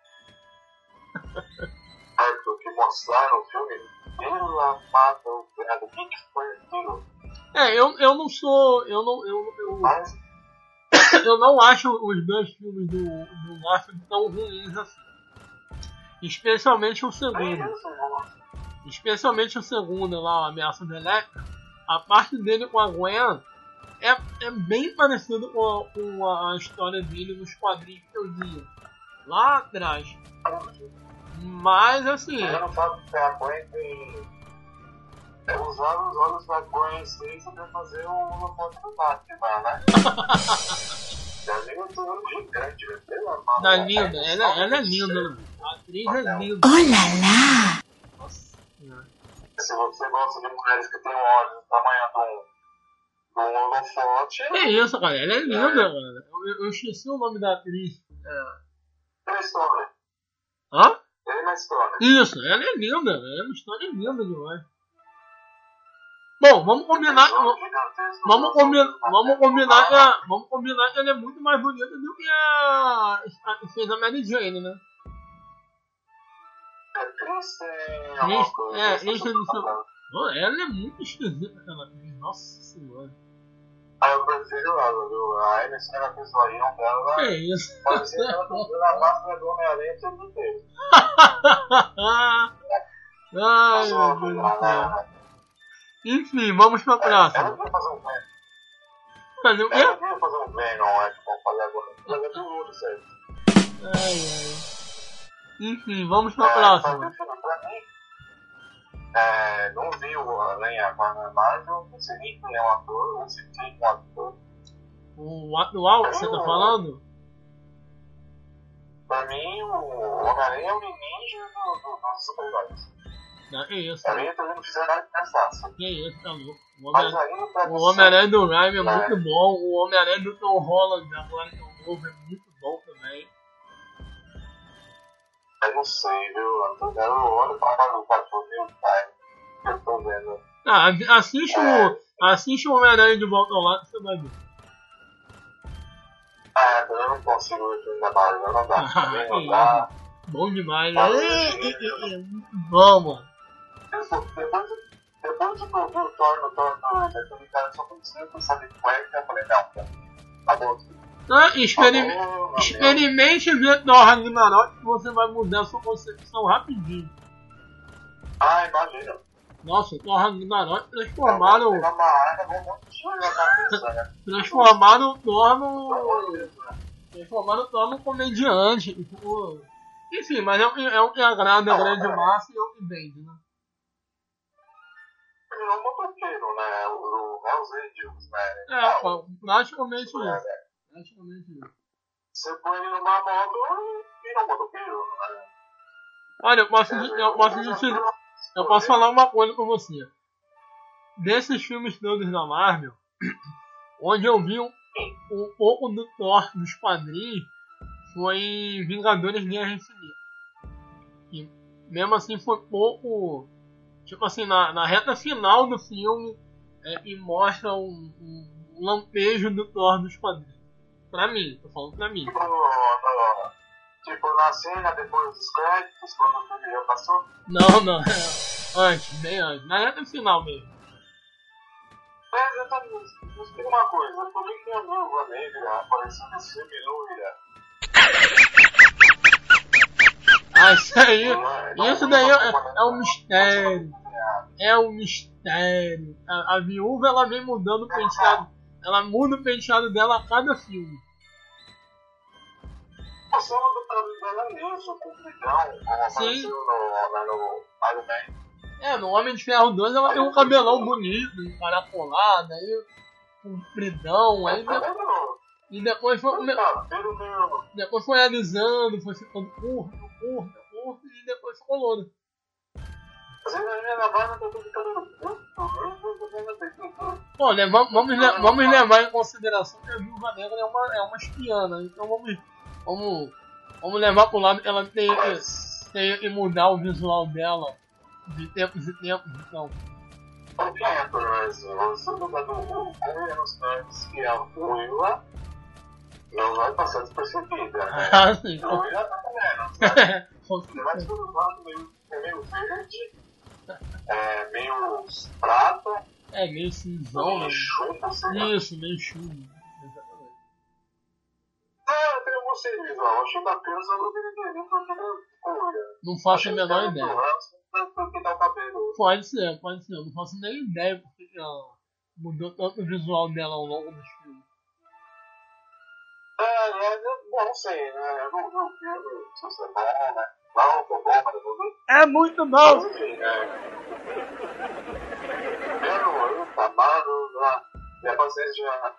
Arthur, que mostraram o filme, pela mata, o que foi aquilo? É, eu, eu não sou. Eu não. Eu, eu, Mas... eu não acho os dois filmes do, do Garfield tão ruins assim. Especialmente o segundo. Especialmente o segundo lá, o Ameaça do Electro. A parte dele com a Gwen é, é bem parecido com a, com a história dele nos quadrinhos que eu li lá atrás. Mas assim. Eu não falo que a Gwen tem. É usar os olhos da Gwen Stacy pra fazer uma foto do Batman, né? Da linda tem um olho gigante, velho. Pelo amor da linda, ela, ela é linda, né? A atriz é linda. Olha lá! Nossa senhora. Se você gosta de mulheres que têm olhos do tamanho de um, de um holofote. É isso, cara. Ela é linda, é. Cara. Eu, eu esqueci o nome da atriz. É uma história. Hã? É uma história. Isso, ela é linda. É uma história linda demais. Bom, vamos combinar. Vamos combinar. Vamos combinar que a, vamos combinar que ela é muito mais bonita do que a, a que fez a Mary Jane, né? É triste. É, isso é ela é muito esquisita, aquela atriz. Nossa senhora. Ah, eu prefiro ela, viu? A Emerson, ela fez o zoião dela. Que isso? Pode ser que ela comprou na máscara do Homem-Aranha o tempo inteiro. Ai, meu Deus do céu. Enfim, vamos pra próxima. Ela devia fazer um Venom. Fazer o quê? Ela devia fazer um Venom, é que vamos fazer agora. Ela é do mundo, certo? Ai, ai. Enfim, vamos pra é, próxima. Pra mim, é, não vi o Aranha Marvel, não sei nem quem é o ator, não sei quem é o ator. O atual que você tá falando? Pra mim, o Homem-Aranha é o ninja dos do, do super-heróis. Não, que isso? Pra mim, eles não fizeram nada de cansaço. Que isso, tá louco. O Homem-Aranha do Raimi é muito bom. O Homem-Aranha do Tom Holland, agora que é o novo, é muito bom também. Eu não sei, viu? Eu olho pra cá no quatro, meu pai. Eu tô vendo. Ah, assiste, é. o, assiste o Homem-Aranha de volta ao lado que você vai ver. Ah, eu não consigo ver o filme da Marvel, não dá. Ah, não dá. Bom demais, né? É muito bom, mano. Depois, depois, depois de que eu vi o Thor no Thor dois, aquele cara só conseguiu pensar de cueca, eu falei, não, cara, tá bom. Ah, experim... tá bom, experimente ver Thor Ragnarok que você vai mudar a sua concepção rapidinho. Ah, imagina. Nossa, Thor Ragnarok transformaram... Eu uma arma, vou um monte de tiro na cabeça, né? Transformaram o Thor no... Transformaram o Thor no comediante. Tipo... Enfim, mas é o, é o que agrada a grande massa e é o que vende, né? Virou um motoqueiro, né? O, o Hells Angels, né? É, pô, praticamente isso. É, praticamente isso. Você põe ele numa moto e vira um motoqueiro, né? Olha, eu posso, eu, posso dizer, eu posso falar uma coisa pra você. Desses filmes todos da Marvel, onde eu vi um, um pouco do Thor dos quadrinhos, foi em Vingadores Guerra Infinita. E mesmo assim foi pouco. Tipo assim, na, na reta final do filme, é, e mostra um, um lampejo do Thor dos quadrinhos. Pra mim, tô falando pra mim. Tipo, no, tipo na cena, depois dos créditos, quando o filme já passou? Não, não. Antes, bem antes. Na reta final mesmo. É, exatamente. Me explica uma coisa. Por que que a Viúva Negra apareceu nesse filme loira? Ah, isso aí. Não é- não Isso é daí é, uma- é um mistério. É um mistério. A, a viúva, ela vem mudando o penteado. Ela muda o penteado dela a cada filme. A cena do cabelo dela é isso, compridão, como apareceu no, lá no Iron Man. É, no Homem de Ferro dois ela tem um cabelão bonito, encaracolado, aí compridão, aí de- e depois foi, me- Cabelo meu. depois foi alisando, foi ficando curto, curto, curto, e depois ficou louro. Você imagina na barra, tá tudo ficando curto. Bom, né, vamos, vamos, le- vamos levar em consideração que a Viúva Negra é uma, é uma espiã, né? Então vamos, vamos, vamos levar pro lado que ela tem, que- tem que mudar o visual dela de tempos e tempos, então. Ok, mas você não tá do Convenhamos antes que a ruiva não vai passar despercebida, né? Ah, sim. Ruiva tá comendo, né? Com Você vai certeza. tudo lado meio, é meio verde, é meio prata, É meio cinzão, né? meio chumbo, sei lá. Isso, meio chumbo. Exatamente. É, tem algum ser visual. Achei bacana, só não queria entender porque não escolha. Não faço a menor ideia. Porque tá o cabelo. Pode ser, pode ser. Eu não faço nem ideia porque ela mudou tanto o visual dela ao longo dos filmes. É, é, é bom sei, né? Eu não vi o filme, se você é bom, né? Não, tô bom, mas eu não vi. É muito Mas bom! enfim, é. Eu, eu, Amado, já. Minha paciência já.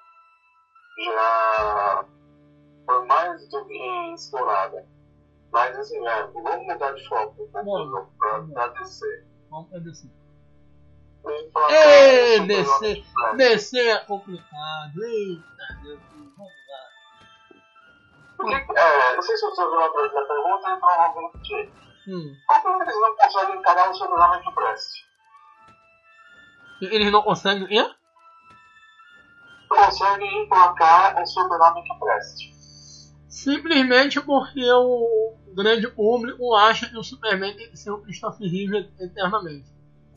Já. Foi mais do que explorada. Mas assim, né? Vamos mudar de foco um pouco pra, pra descer. Vamos pra descer. Vamos falar Ei, sobre o descer, Homem de Ferro. descer é complicado. Eita, Deus, vamos lá. Porque, é, não sei se você ouviu a primeira pergunta, então vamos repetir. Hum. Por que eles não conseguem encarar um sobrenome que preste? Eles não conseguem. Hã? Não conseguem emplacar um sobrenome que preste. Simplesmente porque o grande público acha que o Superman tem que ser o Christopher Reeve eternamente.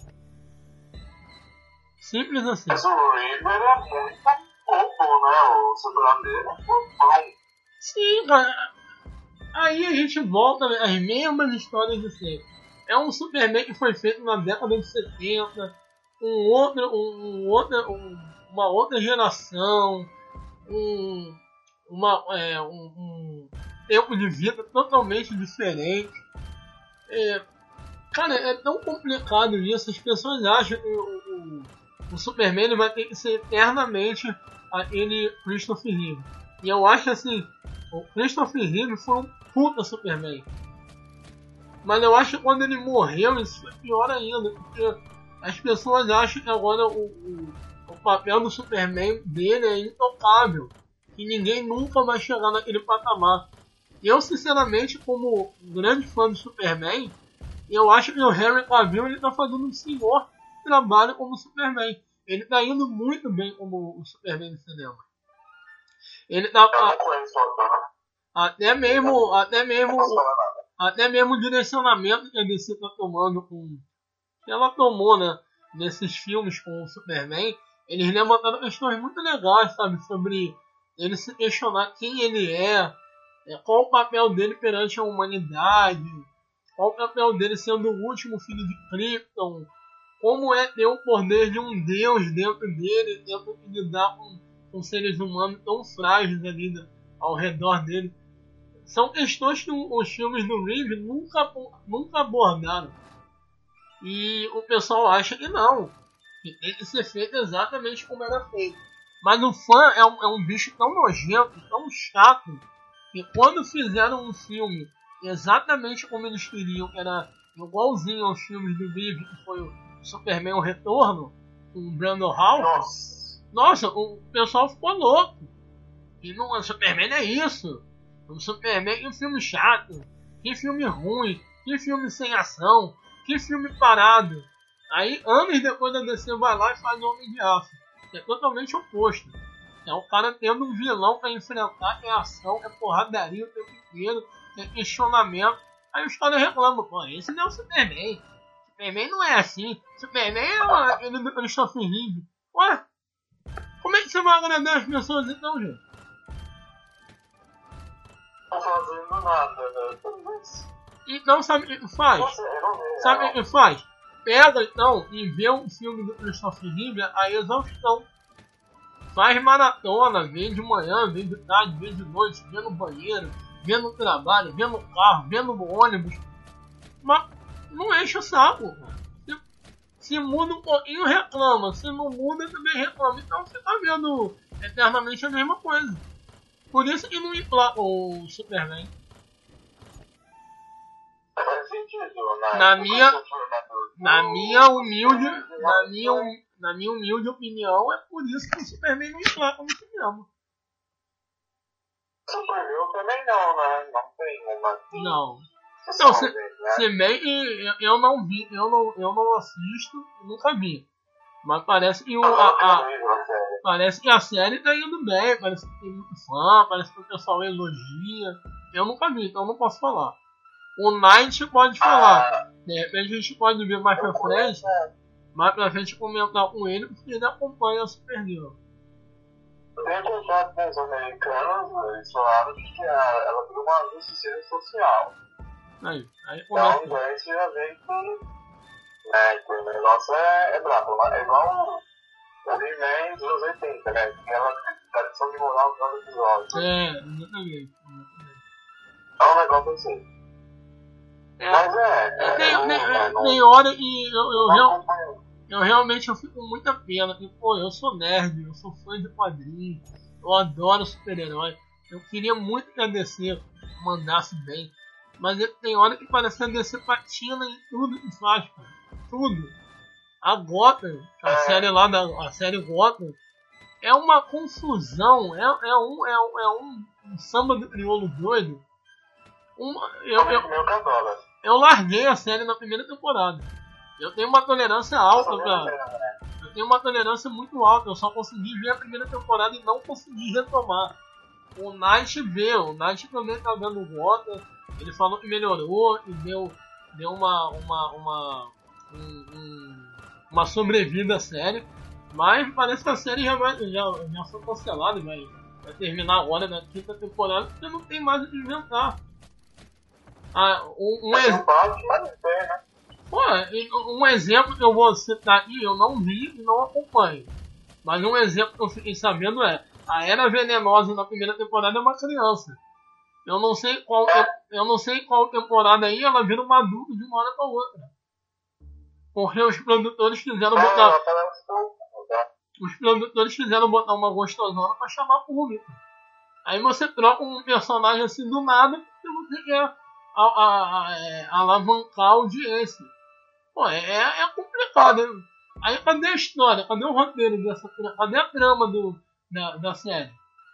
Simples assim. Mas o River é muito pouco, né? O sobrenome dele é muito bom. Sim, cara. Aí a gente volta às mesmas histórias de sempre. É um Superman que foi feito na década de setenta, um outro, um, um outra, um, uma outra geração, um, uma, é, um, um tempo de vida totalmente diferente. É, cara, é tão complicado isso. As pessoas acham que o, o, o Superman ele vai ter que ser eternamente aquele Christopher Reeve. E eu acho assim, o Christopher Reeve foi um puta Superman. Mas eu acho que quando ele morreu, isso foi pior ainda, porque as pessoas acham que agora o, o, o papel do Superman dele é intocável. E ninguém nunca vai chegar naquele patamar. Eu, sinceramente, como grande fã do Superman, eu acho que o Henry Cavill ele tá fazendo um senhor trabalho como Superman. Ele tá indo muito bem como o Superman no cinema. Ele tá, Eu não conheço o autor. até mesmo, até Não mesmo, posso falar nada. até mesmo o direcionamento que a D C tá tomando com, que ela tomou, né, nesses filmes com o Superman, eles levantaram questões muito legais, sabe, sobre ele se questionar quem ele é, é, qual o papel dele perante a humanidade, qual o papel dele sendo o último filho de Krypton, como é ter o poder de um deus dentro dele, tendo que lidar com, com seres humanos tão frágeis ali né, ao redor dele. São questões que os filmes do Reeve nunca, nunca abordaram. E o pessoal acha que não. Que tem que ser feito exatamente como era feito. Mas o fã é um, é um bicho tão nojento, tão chato, que quando fizeram um filme exatamente como eles queriam, que era igualzinho aos filmes do Reeve, que foi o Superman O Retorno, com o Brandon Routh, Nossa. nossa, o pessoal ficou louco. E não, o Superman é isso. O Superman é um filme chato, que filme ruim, que filme sem ação, que filme parado. Aí, anos depois da D C vai lá e faz o Homem de Aço. É totalmente oposto. É o cara tendo um vilão pra enfrentar, é ação, é porradaria o tempo inteiro, é questionamento. Aí os caras reclamam, pô, esse não é o Superman. Superman não é assim. Superman é uma, ele do Christopher Reeve. Ué? Como é que você vai agradar as pessoas então, gente? Não fazendo nada, né? Então sabe o que faz? Sabe o que faz? Pega então e vê um filme do Christopher Reeve a exaustão. Faz maratona, vê de manhã, vê de tarde, vê de noite, vê no banheiro, vê no trabalho, vê no carro, vê no ônibus. Mas não enche o saco. Se, se muda um pouquinho, reclama. Se não muda, também reclama. Então você tá vendo eternamente a mesma coisa. Por isso que não implaca o Superman. Faz sentido, né? Na minha, na minha humilde, na minha, na minha humilde opinião, é por isso que o Superman não implaca no cinema. Supergirl também não, né? Não tem uma. Não. Não, se, se bem que eu, eu não vi, eu não, eu não assisto, nunca vi. Mas parece que o, a, a, parece que a série tá indo bem, parece que tem muito fã, parece que o pessoal elogia. Eu nunca vi, então eu não posso falar. O Night pode falar. De repente a gente pode ver mais pra frente, mais pra frente comentar com ele, porque ele acompanha a Supergirl. Eu tenho contato com os americanos, eles falaram que ela virou uma justiceira social. Aí, aí Então, começa. já a gente já vê que, né, que o negócio é, é brabo. É igual o He-Man dos anos oitenta, né? Aquela tradição de moral no final do episódio. É, exatamente. É um negócio assim. É, Mas é. é tem, não, tem, é, não, tem hora que eu, eu, não real- acompanho. eu realmente eu fico com muita pena. Porque, pô, eu sou nerd, eu sou fã de quadrinhos, eu adoro super-herói. Eu queria muito que a D C mandasse bem. Mas tem hora que parece que a D C patina em tudo que faz, cara. Tudo. A Gotham, a série lá da. A série Gotham, é uma confusão. É, é, um, é, um, é um, um samba do crioulo doido. Uma, eu, eu, Meu casola. eu larguei a série na primeira temporada. Eu tenho uma tolerância alta pra. Eu tenho uma tolerância muito alta. Eu só consegui ver a primeira temporada e não consegui retomar. O Night vê, o Night também tá dando Gotham. Ele falou que melhorou e deu, deu uma, uma, uma, um, um, uma sobrevida à série. Mas parece que a série já, vai, já, já foi cancelada e vai, vai terminar agora na quinta temporada porque não tem mais o que inventar. Ah, um, um, ex... Pô, um exemplo que eu vou citar aqui, eu não vi e não acompanho. Mas um exemplo que eu fiquei sabendo é: a Era Venenosa na primeira temporada é uma criança. Eu não sei qual, eu não sei qual temporada aí ela vira uma adulta de uma hora pra outra. Porque os produtores quiseram botar. Os produtores quiseram botar uma gostosona pra chamar público. Aí você troca um personagem assim do nada porque você quer a, a, a, é, alavancar a audiência. Pô, é, é complicado, hein? Aí cadê a história? Cadê o roteiro dessa. Cadê a trama do, da, da série?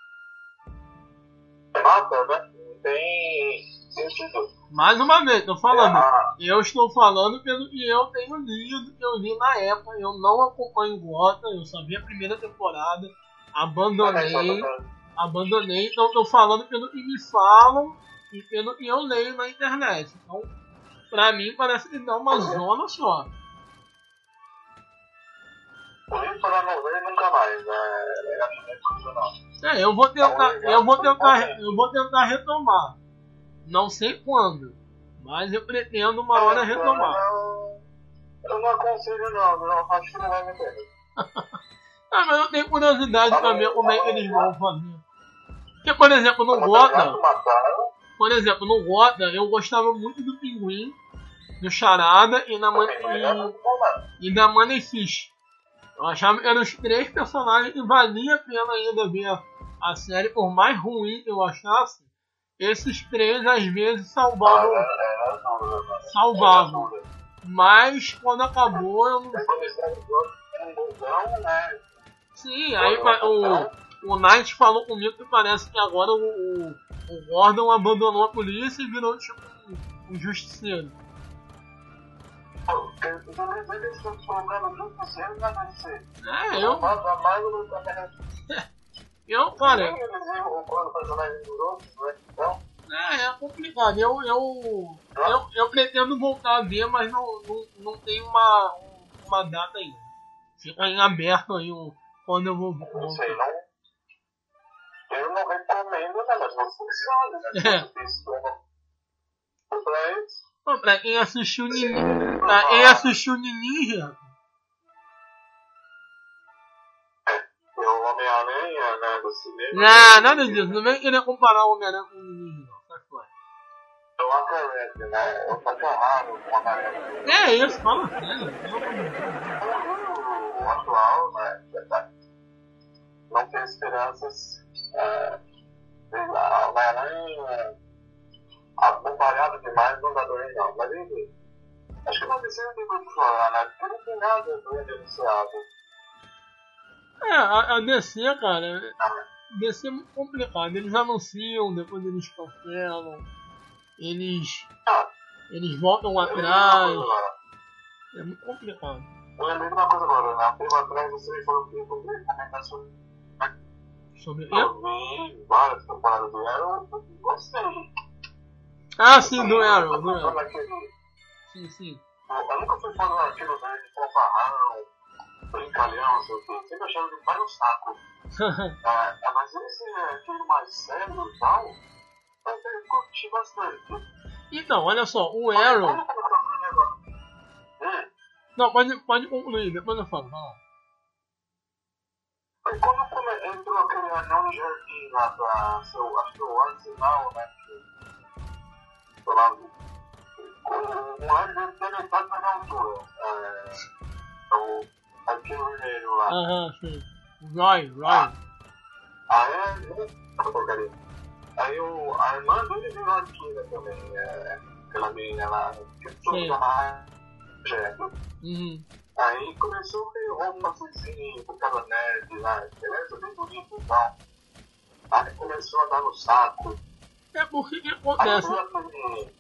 Nada, né? Não tem sentido. Mais uma vez, tô falando. Eu estou falando pelo que eu tenho lido, que eu li na época. Eu não acompanho Gotham, eu só vi a primeira temporada. Abandonei. Abandonei, então estou falando pelo que me falam e pelo que eu leio na internet. Então, pra mim, parece que dá uma zona só. Por para não ver nunca mais, né? É, eu vou tentar, eu vou tentar, eu vou tentar retomar. Não sei quando, mas eu pretendo uma hora retomar. Eu não aconselho não, não acho que não vai me ter. Ah, mas eu tenho curiosidade pra ver como é que eles vão fazer. Porque, por exemplo, no Gotham, por exemplo, no Gotham, eu gostava muito do Pinguim, do Charada e da, Man e, e da Moneyfish. Eu achava que eram os três personagens que valia a pena ainda ver a, a série, por mais ruim que eu achasse. Esses três às vezes salvavam. Salvavam. Mas quando acabou eu não. Sim, aí o, o Knight falou comigo que parece que agora o, o, o Gordon abandonou a polícia e virou tipo um, um justiceiro. É, eu. Eu, cara... o personagem dos outros, né? Então... É, é complicado. Eu, eu, eu, eu pretendo voltar a ver, mas não, não, não tem uma, uma data ainda. Fica em aberto aí um, quando eu vou voltar. Não sei, não. Eu não recomendo, né? Mas não funciona, né? É. Você tem estômago pra isso. Pô, pra quem assistiu Nini, pra quem assistiu Ninja, o Homem-Aranha, né, do cinema. não, nada disso. Não vem querer comparar o Homem-Aranha com o Ninja, não. Sai fora. É o Aquared, né? Eu tô agarrado com o Homem-Aranha. É isso, fala sério. O atual, né, verdade. Não tem esperanças. É, sei lá, o Homem-Aranha abombalhado demais, não dá doer não. Mas enfim, acho que não precisa ter muito falar, né? Porque não tem nada do denunciado. É, a, a D C, cara, D C é muito complicado. Eles anunciam, depois eles cancelam, eles, Ah, eles voltam eu atrás. lembrei de uma coisa agora. É muito complicado. Eu lembrei de uma coisa agora, né? Um tempo atrás você me falou que eu poderia comentar sobre. Sobre Eu eu? vi várias temporadas do Arrow, eu gostei. Ah, sim, do Arrow, do Eu Arrow. naquele- Sim, sim. eu nunca fui fã do artigo dele de fanfarrão, brincalhão, não sei o que. Sempre achava ele vai no saco. É, é, mas esse é aquele mais sério e tal, eu eu curti bastante. Então, olha só, o Mas Arrow... quando começou aquele negócio- Hum, Não, pode, pode concluir, depois eu falo. Vai lá. mas quando come- entrou aquele anão de jardim lá pra ser o, acho que o Arsenal, né? Que, sei lá, o, o ar deve ter metade da minha altura. É, é o arquivo vermelho lá. Aham, sim. Roy, Roy. Aí é. Porcaria. Aí o, a irmã dele virou arquina também, é, aquela menina lá, que tudo Sim. chamava Jack. Uhum. Aí começou meio romancezinho, com aquela nerd lá, beleza, bem bonito e tal. Aí começou a dar no saco. É porque que Aí acontece? veio aquele.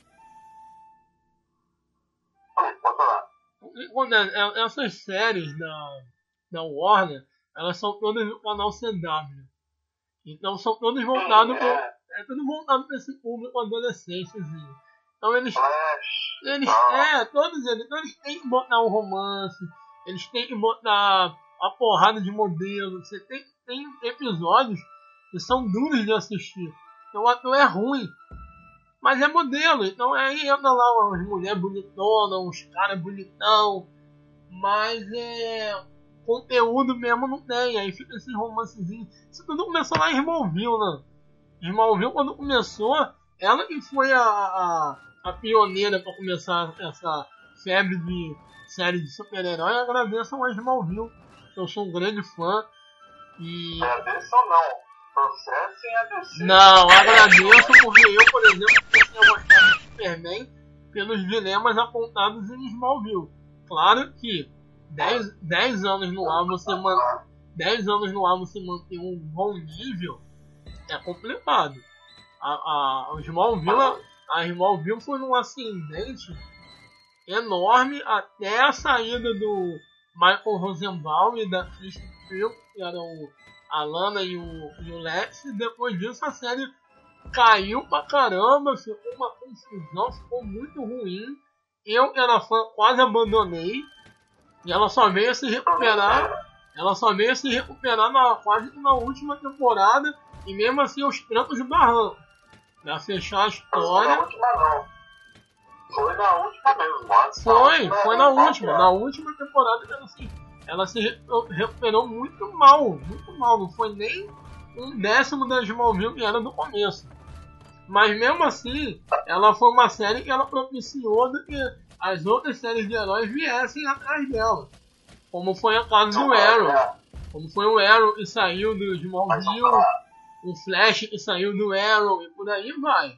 Olha, pode falar. O que acontece? É- Essas séries da, da Warner, elas são todas do canal C W. Então são todas voltadas pro, É, é tudo voltado para esse público adolescentezinho. Então eles, Flash. eles, tal. é, todos eles, então eles têm que botar um romance, eles têm que botar a porrada de modelo. Você tem, tem episódios que são duros de assistir. Então o ator é ruim, mas é modelo. Então aí entra lá umas mulheres bonitonas, uns caras bonitão, mas é conteúdo mesmo não tem. Aí fica esse romancezinho. Isso tudo começou lá em Smallville, né? Smallville, quando começou, ela que foi a, a, a pioneira para começar essa febre de série de super-herói. Eu agradeço ao Smallville, eu sou um grande fã. E. É a D C ou não? Processem a D C. Não, agradeço porque eu, por exemplo, comecei a gostar do Superman pelos dilemas apontados em Smallville. Claro que dez anos no ar você man, dez anos no ar você manter um bom nível é complicado. A, a, a, Smallville, a Smallville foi num ascendente enorme até a saída do Michael Rosenbaum e da Kristen Field, que eram a Lana e o, e o Lex. E depois disso a série caiu pra caramba, ficou uma confusão, ficou muito ruim. Eu que era fã, quase abandonei. E ela só veio se recuperar. Ela só veio se recuperar na, quase que na última temporada. E mesmo assim os trancos de barranco. Pra fechar a história. Na última não. Foi na última mesmo. Antes Foi, da foi na última, última. Na última temporada ela se, ela se re- recuperou muito mal. Muito mal. Não foi nem um décimo da Smallville que era no começo. Mas mesmo assim, ela foi uma série que ela propiciou do que as outras séries de heróis viessem atrás dela. Como foi o caso do Arrow. Como foi o Arrow que saiu do Smallville, o Flash que saiu do Arrow e por aí vai.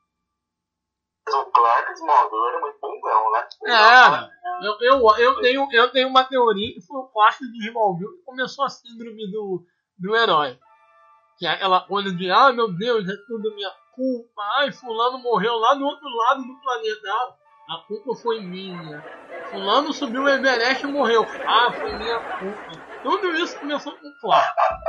O Clark Smallville era muito bundão, né? É, eu, eu, eu, tenho, eu tenho uma teoria que foi o Flash de Smallville que começou a síndrome do, do herói. Que é aquela coisa de, ah meu Deus, é tudo minha culpa. Ai, fulano morreu lá do outro lado do planeta. A culpa foi minha. Fulano subiu o Everest e morreu. Ah, foi minha culpa. Tudo isso começou com o Flash.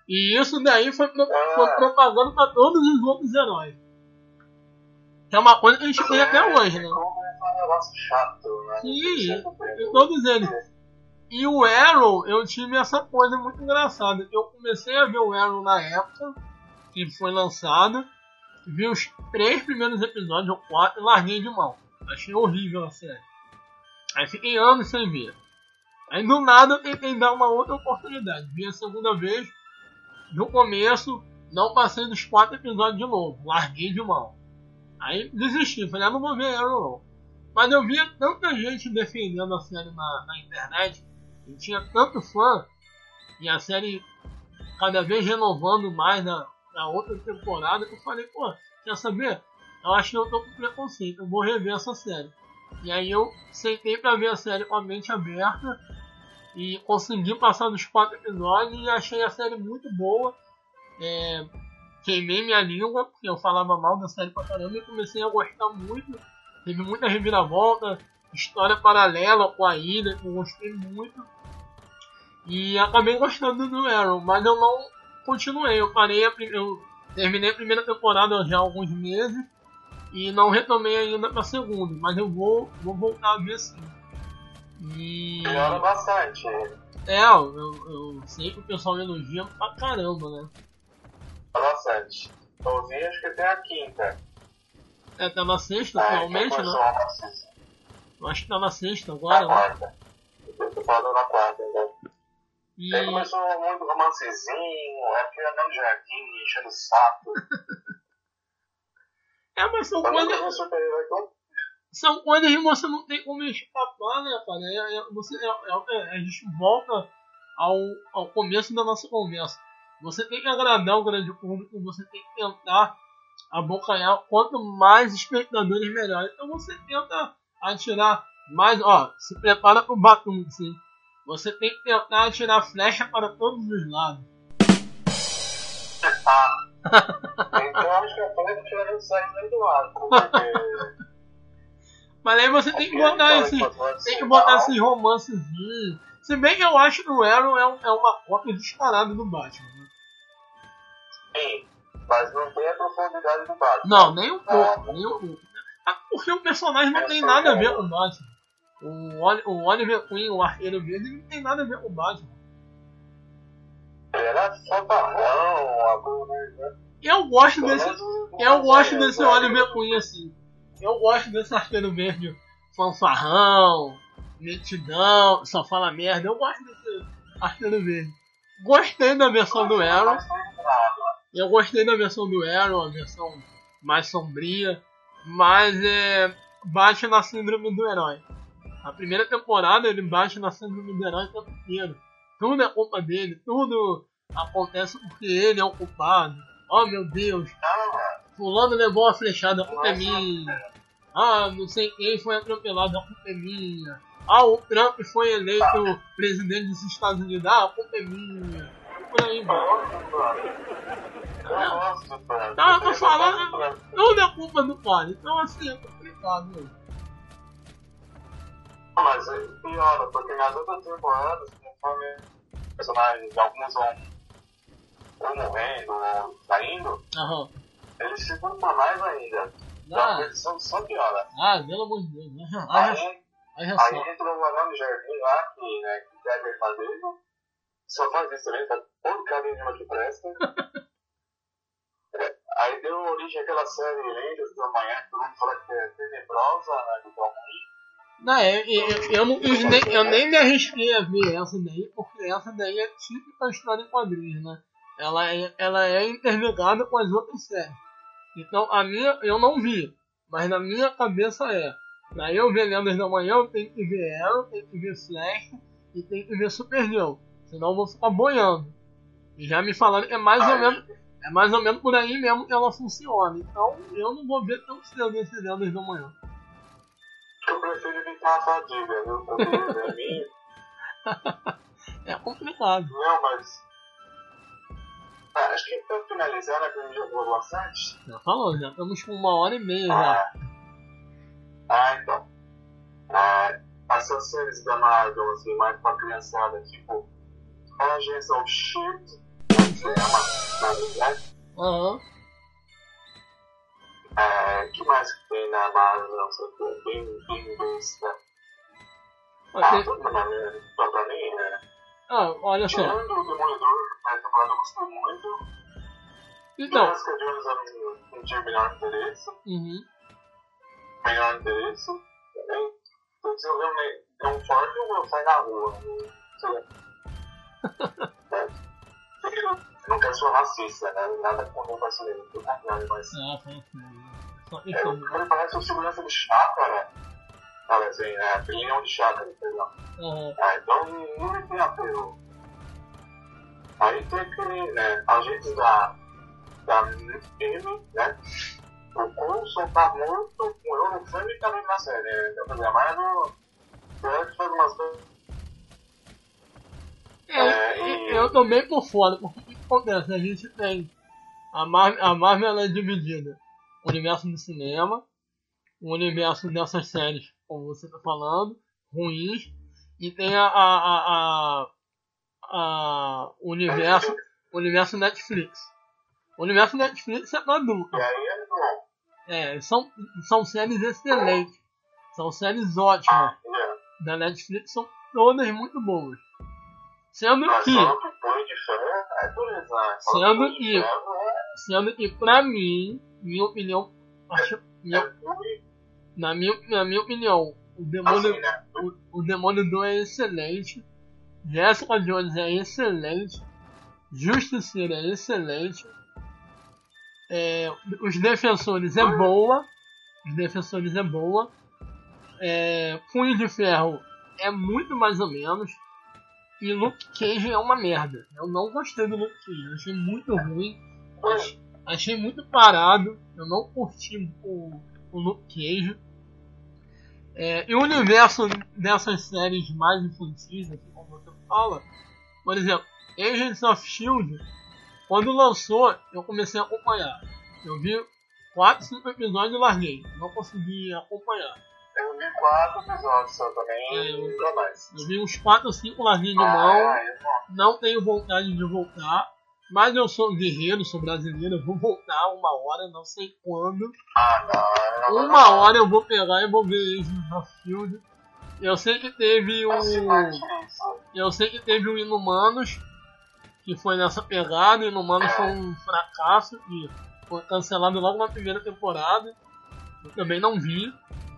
E isso daí foi, pro, foi propaganda pra todos os outros heróis. Que é uma coisa que a gente tem até hoje, né? É um negócio chato, né? Sim, todos eles. E o Arrow, eu tive essa coisa muito engraçada. Eu comecei a ver o Arrow na época que foi lançado, vi os três primeiros episódios, ou quatro, e larguei de mão. Achei horrível a série. Aí fiquei anos sem ver. Aí do nada eu tentei dar uma outra oportunidade. Vi a segunda vez, no começo, não passei dos quatro episódios de novo, larguei de mão. Aí desisti, falei, ah, não vou ver Arrow não. Mas eu via tanta gente defendendo a série na, na internet, e tinha tanto fã, e a série cada vez renovando mais na, na outra temporada, que eu falei, pô, quer saber? Eu acho que eu tô com preconceito, eu vou rever essa série. E aí eu sentei pra ver a série com a mente aberta, e consegui passar dos quatro episódios, e achei a série muito boa. É, queimei minha língua, porque eu falava mal da série pra caramba, e comecei a gostar muito. Teve muita reviravolta, história paralela com a ilha, que eu gostei muito. E acabei gostando do Arrow, mas eu não continuei. Eu parei, a, eu terminei a primeira temporada já há alguns meses e não retomei ainda pra segunda, mas eu vou, vou voltar a ver sim. E... melhora bastante. É, eu, eu sei que o pessoal elogia pra caramba, né? Bastante. Eu vi, acho que até a quinta. É, tá na sexta, é, atualmente, né? Eu acho que tá na sexta agora, na né? quarta. Eu tô falando na quarta, então. E... Aí começou muito romancezinho, é porque andando de jardim, enchendo o saco. É, mas são Mas coisas... não super-herói todo. São coisas que você não tem como escapar, né, cara? É, é, você, é, é, a gente volta ao, ao começo da nossa conversa. Você tem que agradar o grande público, você tem que tentar abocanhar quanto mais espectadores melhor. Então você tenta atirar mais, ó, se prepara pro batum, sim. Você tem que tentar atirar flecha para todos os lados. Ah, então acho que a flecha não sai nem do ar, porque... Mas aí você tem que botar esse, tem que botar esses romancezinhos. Se bem que eu acho que o Arrow é, um, é uma cópia descarada do Batman, né? Sim, mas não tem a profundidade do Batman. Não, nem um pouco, nem um pouco. Porque o personagem não tem nada a ver com o Batman. O, o Oliver Queen, o Arqueiro Verde, não tem nada a ver com o Batman. Ele era fanfarrão, a coisa. Eu gosto desse, eu gosto desse Oliver Queen assim. Eu gosto desse Arqueiro Verde fanfarrão, metidão, só fala merda. Eu gosto desse Arqueiro Verde. Gostei da versão do Arrow. Eu gostei da versão do Arrow, a versão mais sombria. Mas é, bate na síndrome do herói. A primeira temporada ele bate na síndrome do herói o tempo inteiro. Tudo é culpa dele, tudo acontece porque ele é o culpado. Oh meu Deus, fulano levou a flechada, a culpa é minha. Ah, não sei quem foi atropelado, a culpa é minha. Ah, o Trump foi eleito presidente dos Estados Unidos, ah, a culpa é minha. Por aí, mano. Então eu tô falando, tudo é culpa do pai. Então assim, é complicado, né? Mas é pior, porque nas outras temporadas, conforme os personagens, alguns vão ou morrendo ou saindo, Aham. eles ficam por mais ainda. Então Ah. a edição só piora. Ah, pelo amor de Deus, né? Aí, Aí, aí, aí entra o Varão de Jardim lá, que, né, que pega a irmã dele, só faz isso também, tá porcaria nenhuma que presta. É, aí deu origem àquela série Lendas da Manhã, que todo mundo fala que é tenebrosa, né, que é ruim. Não, eu, eu, eu, não quis nem, eu nem me arrisquei a ver essa daí, porque essa daí é típica história em quadrinhos, né? Ela é, ela é interligada com as outras séries. Então a minha eu não vi, mas na minha cabeça é. Pra eu ver Lendas da Manhã eu tenho que ver Arrow, tenho que ver Flash e tenho que ver Supergirl. Senão eu vou ficar boiando. E já me falaram que é mais ou menos. É mais ou menos por aí mesmo que ela funciona. Então eu não vou ver tão cedo esse Lendas da Manhã. Eu prefiro evitar a fadiga, viu? Porque pra mim. É complicado. Não, mas. Ah, acho que pra finalizar, né, que a gente já falou bastante. Já falou, já estamos com uma hora e meia já. Ah, ah então. Ah, essas séries da Marvel, assim, mais pra criançada, tipo. Agents of Shield. no cinema, na verdade. Aham. É, que mais que tem na Marvel? Não sei o que, bem, bem besta. Ah, Ah, tem- tudo pra mim, pra pra mim, né? ah, olha só. Tirando o Demolidor, a temporada eu gostei muito. Então, Jessica Jones eu não, não tive menor interesse. uhum. Menor interesse. Também. Então, se eu ver um, é um forte, eu vou sair na rua. Não sei. É. Eu não quero ser racista, né? Nada contra o brasileiro, pelo contrário, mas. Ah, fala assim. Só É, isso. ele parece o segurança de chácara. Sabe assim, é, filhão de chácara, perdão. Aham. Ah, então não tem apelo. Aí tem aquele, né, agentes da, da M, né? O Coulson tá morto com eu no filme e também na série. Né? Quer dizer, mas no. Pior que faz umas coisas. É, e- eu tô bem por fora, porque o que acontece? A gente tem. A Marvel, a Marvel ela é dividida. O universo do cinema, o universo dessas séries, como você tá falando, ruins, e tem a. a, a, a, a o universo. O universo Netflix. O universo Netflix é pra adulto. E aí é bom. É, são, são séries excelentes. São séries ótimas. É. Da Netflix são todas muito boas. Sendo Mas que, só que põe de ferro é dureza. né? Só Sendo Punho de que- Ferro é. sendo que pra mim, minha opinião, acho, minha, É ruim. na, minha, na minha opinião, o demônio, Assim, né? o, o Demolidor é excelente, Jessica Jones é excelente, Justiceiro é excelente, é, os Defensores é boa, os Defensores é boa, é, Punho de Ferro é muito mais ou menos, e Luke Cage é uma merda. Eu não gostei do Luke Cage, eu achei muito ruim, ach- achei muito parado, eu não curti o, o Luke Cage. É, e o universo dessas séries mais infantis, aqui, como você fala, por exemplo, Agents of Shield, quando lançou, eu comecei a acompanhar. Eu vi quatro, cinco episódios e larguei, não consegui acompanhar. Eu vi quatro episódios só também, É, eu- nunca mais. Eu vi uns quatro ou cinco larguei de Ah, mão. é, não. Não tenho vontade de voltar, mas eu sou guerreiro, sou brasileiro, eu vou voltar uma hora, não sei quando. Ah, não. não, Uma não. hora eu vou pegar e vou ver Agents of Shield. Eu sei que teve o. Faz parte disso. Eu sei que teve o Inumanos, que foi nessa pegada, o Inumanos foi um fracasso e foi cancelado logo na primeira temporada. Eu também não vi.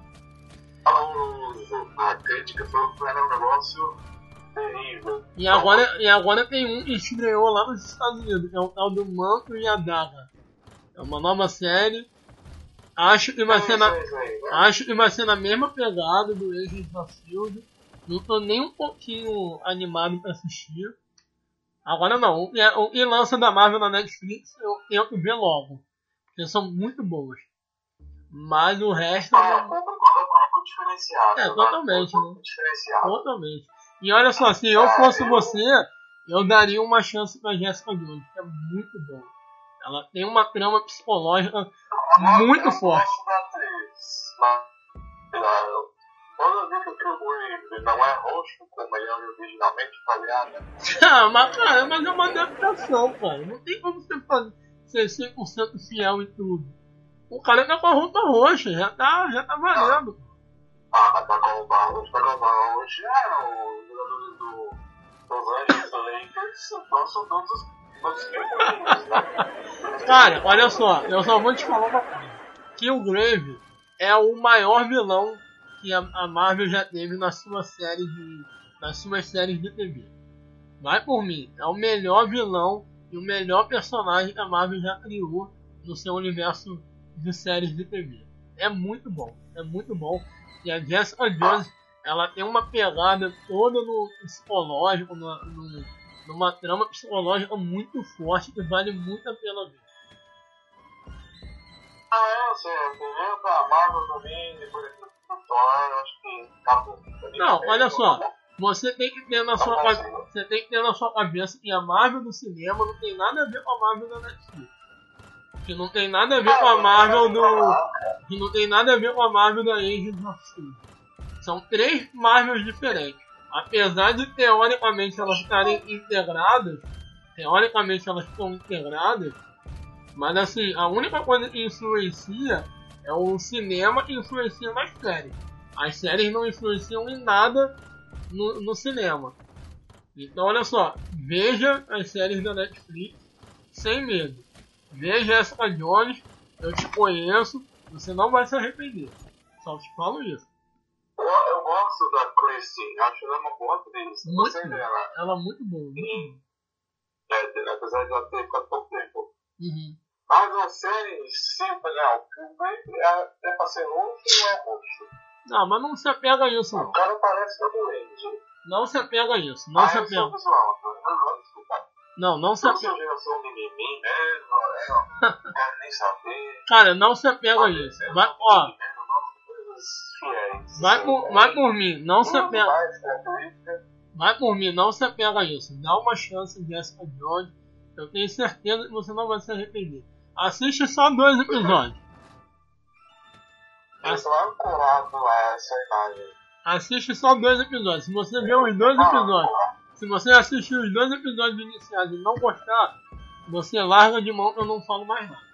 A crítica falou que era um negócio terrível. E agora, e agora tem um que estreou lá nos Estados Unidos, que é o tal do Manto e a Daga. É uma nova série. Acho que vai ser na, Isso aí, né? acho que vai ser na mesma pegada do Agents of Shield. Não tô nem um pouquinho animado pra assistir. Agora não, o que, é- o que lança da Marvel na Netflix eu tento ver logo. Porque são muito boas. Mas o resto Ah, o não. público é um público diferenciado. É, né? totalmente, Um público diferenciado. Totalmente. E olha só, se eu fosse você, eu daria uma chance pra Jessica Jones, que é muito boa. Ela tem uma trama psicológica muito eu forte. gosto da atriz, mas ah, quando eu vi que o Kilgrave não é roxo como ele era originalmente, eu falei, ah, né? Ah, mas, cara, mas é uma adaptação, cara. Não tem como você fazer, ser cem por cento fiel em tudo. O cara tá com a roupa roxa, já tá, já tá valendo. Ah, mas tá com o Barros, tá com o Barros, é, os jogadores do Los Angeles Lakers, então são todos, todos femininos, né? Cara, olha só, eu só vou te falar uma coisa. Killgrave é o maior vilão que a, a Marvel já teve na sua série de, nas suas séries de T V. Vai por mim, é o melhor vilão e o melhor personagem que a Marvel já criou no seu universo de séries de T V. É muito bom, é muito bom. E a Jessica Jones, ela tem uma pegada toda no psicológico, no, no, numa trama psicológica muito forte que vale muito a pena ver. Ah, é, sei, entendeu? Pra Marvel também, depois do Thor, eu acho que acabou. Não, olha só, você tem que ter na sua cabeça, você tem que ter na sua cabeça que a Marvel do cinema não tem nada a ver com a Marvel da Netflix. Que não tem nada a ver com a Marvel do. Que não tem nada a ver com a Marvel da Agents of Shield. São três Marvels diferentes. Apesar de teoricamente elas estarem integradas, teoricamente elas estão integradas, mas assim, a única coisa que influencia é o cinema que influencia nas séries. As séries não influenciam em nada no, no cinema. Então olha só, veja as séries da Netflix sem medo. Veja Jessica Jones, eu te conheço, você não vai se arrepender. Só te falo isso. Eu, eu gosto da Kristen, acho ela uma boa atriz. Muito Gostei boa. dela. Ela é muito boa. Muito boa. É, apesar de ela ter ficado pouco tempo. Uhum. Mas a série em si, não, o filme é, é pra ser roxo e não é roxo. Não, mas não se apega a isso, não. O cara parece que é doente. Não se apega a isso. Não ah, se eu apega. sou visual, tá? Não, desculpa. Não, não se Eu sou apega. geração mimimi mesmo, né? Não quero nem saber. Cara, não se apega a isso. Vai, ó, vai por, vai por mim, não se apega. Vai por mim, não se apega a isso. Dá uma chance de Jessica Jones. Eu tenho certeza que você não vai se arrepender. Assiste só dois episódios. Eu sou ancorado a essa imagem. Assiste só dois episódios. Se você ver os dois episódios, se você assistir os dois episódios iniciais e não gostar, você larga de mão que eu não falo mais nada.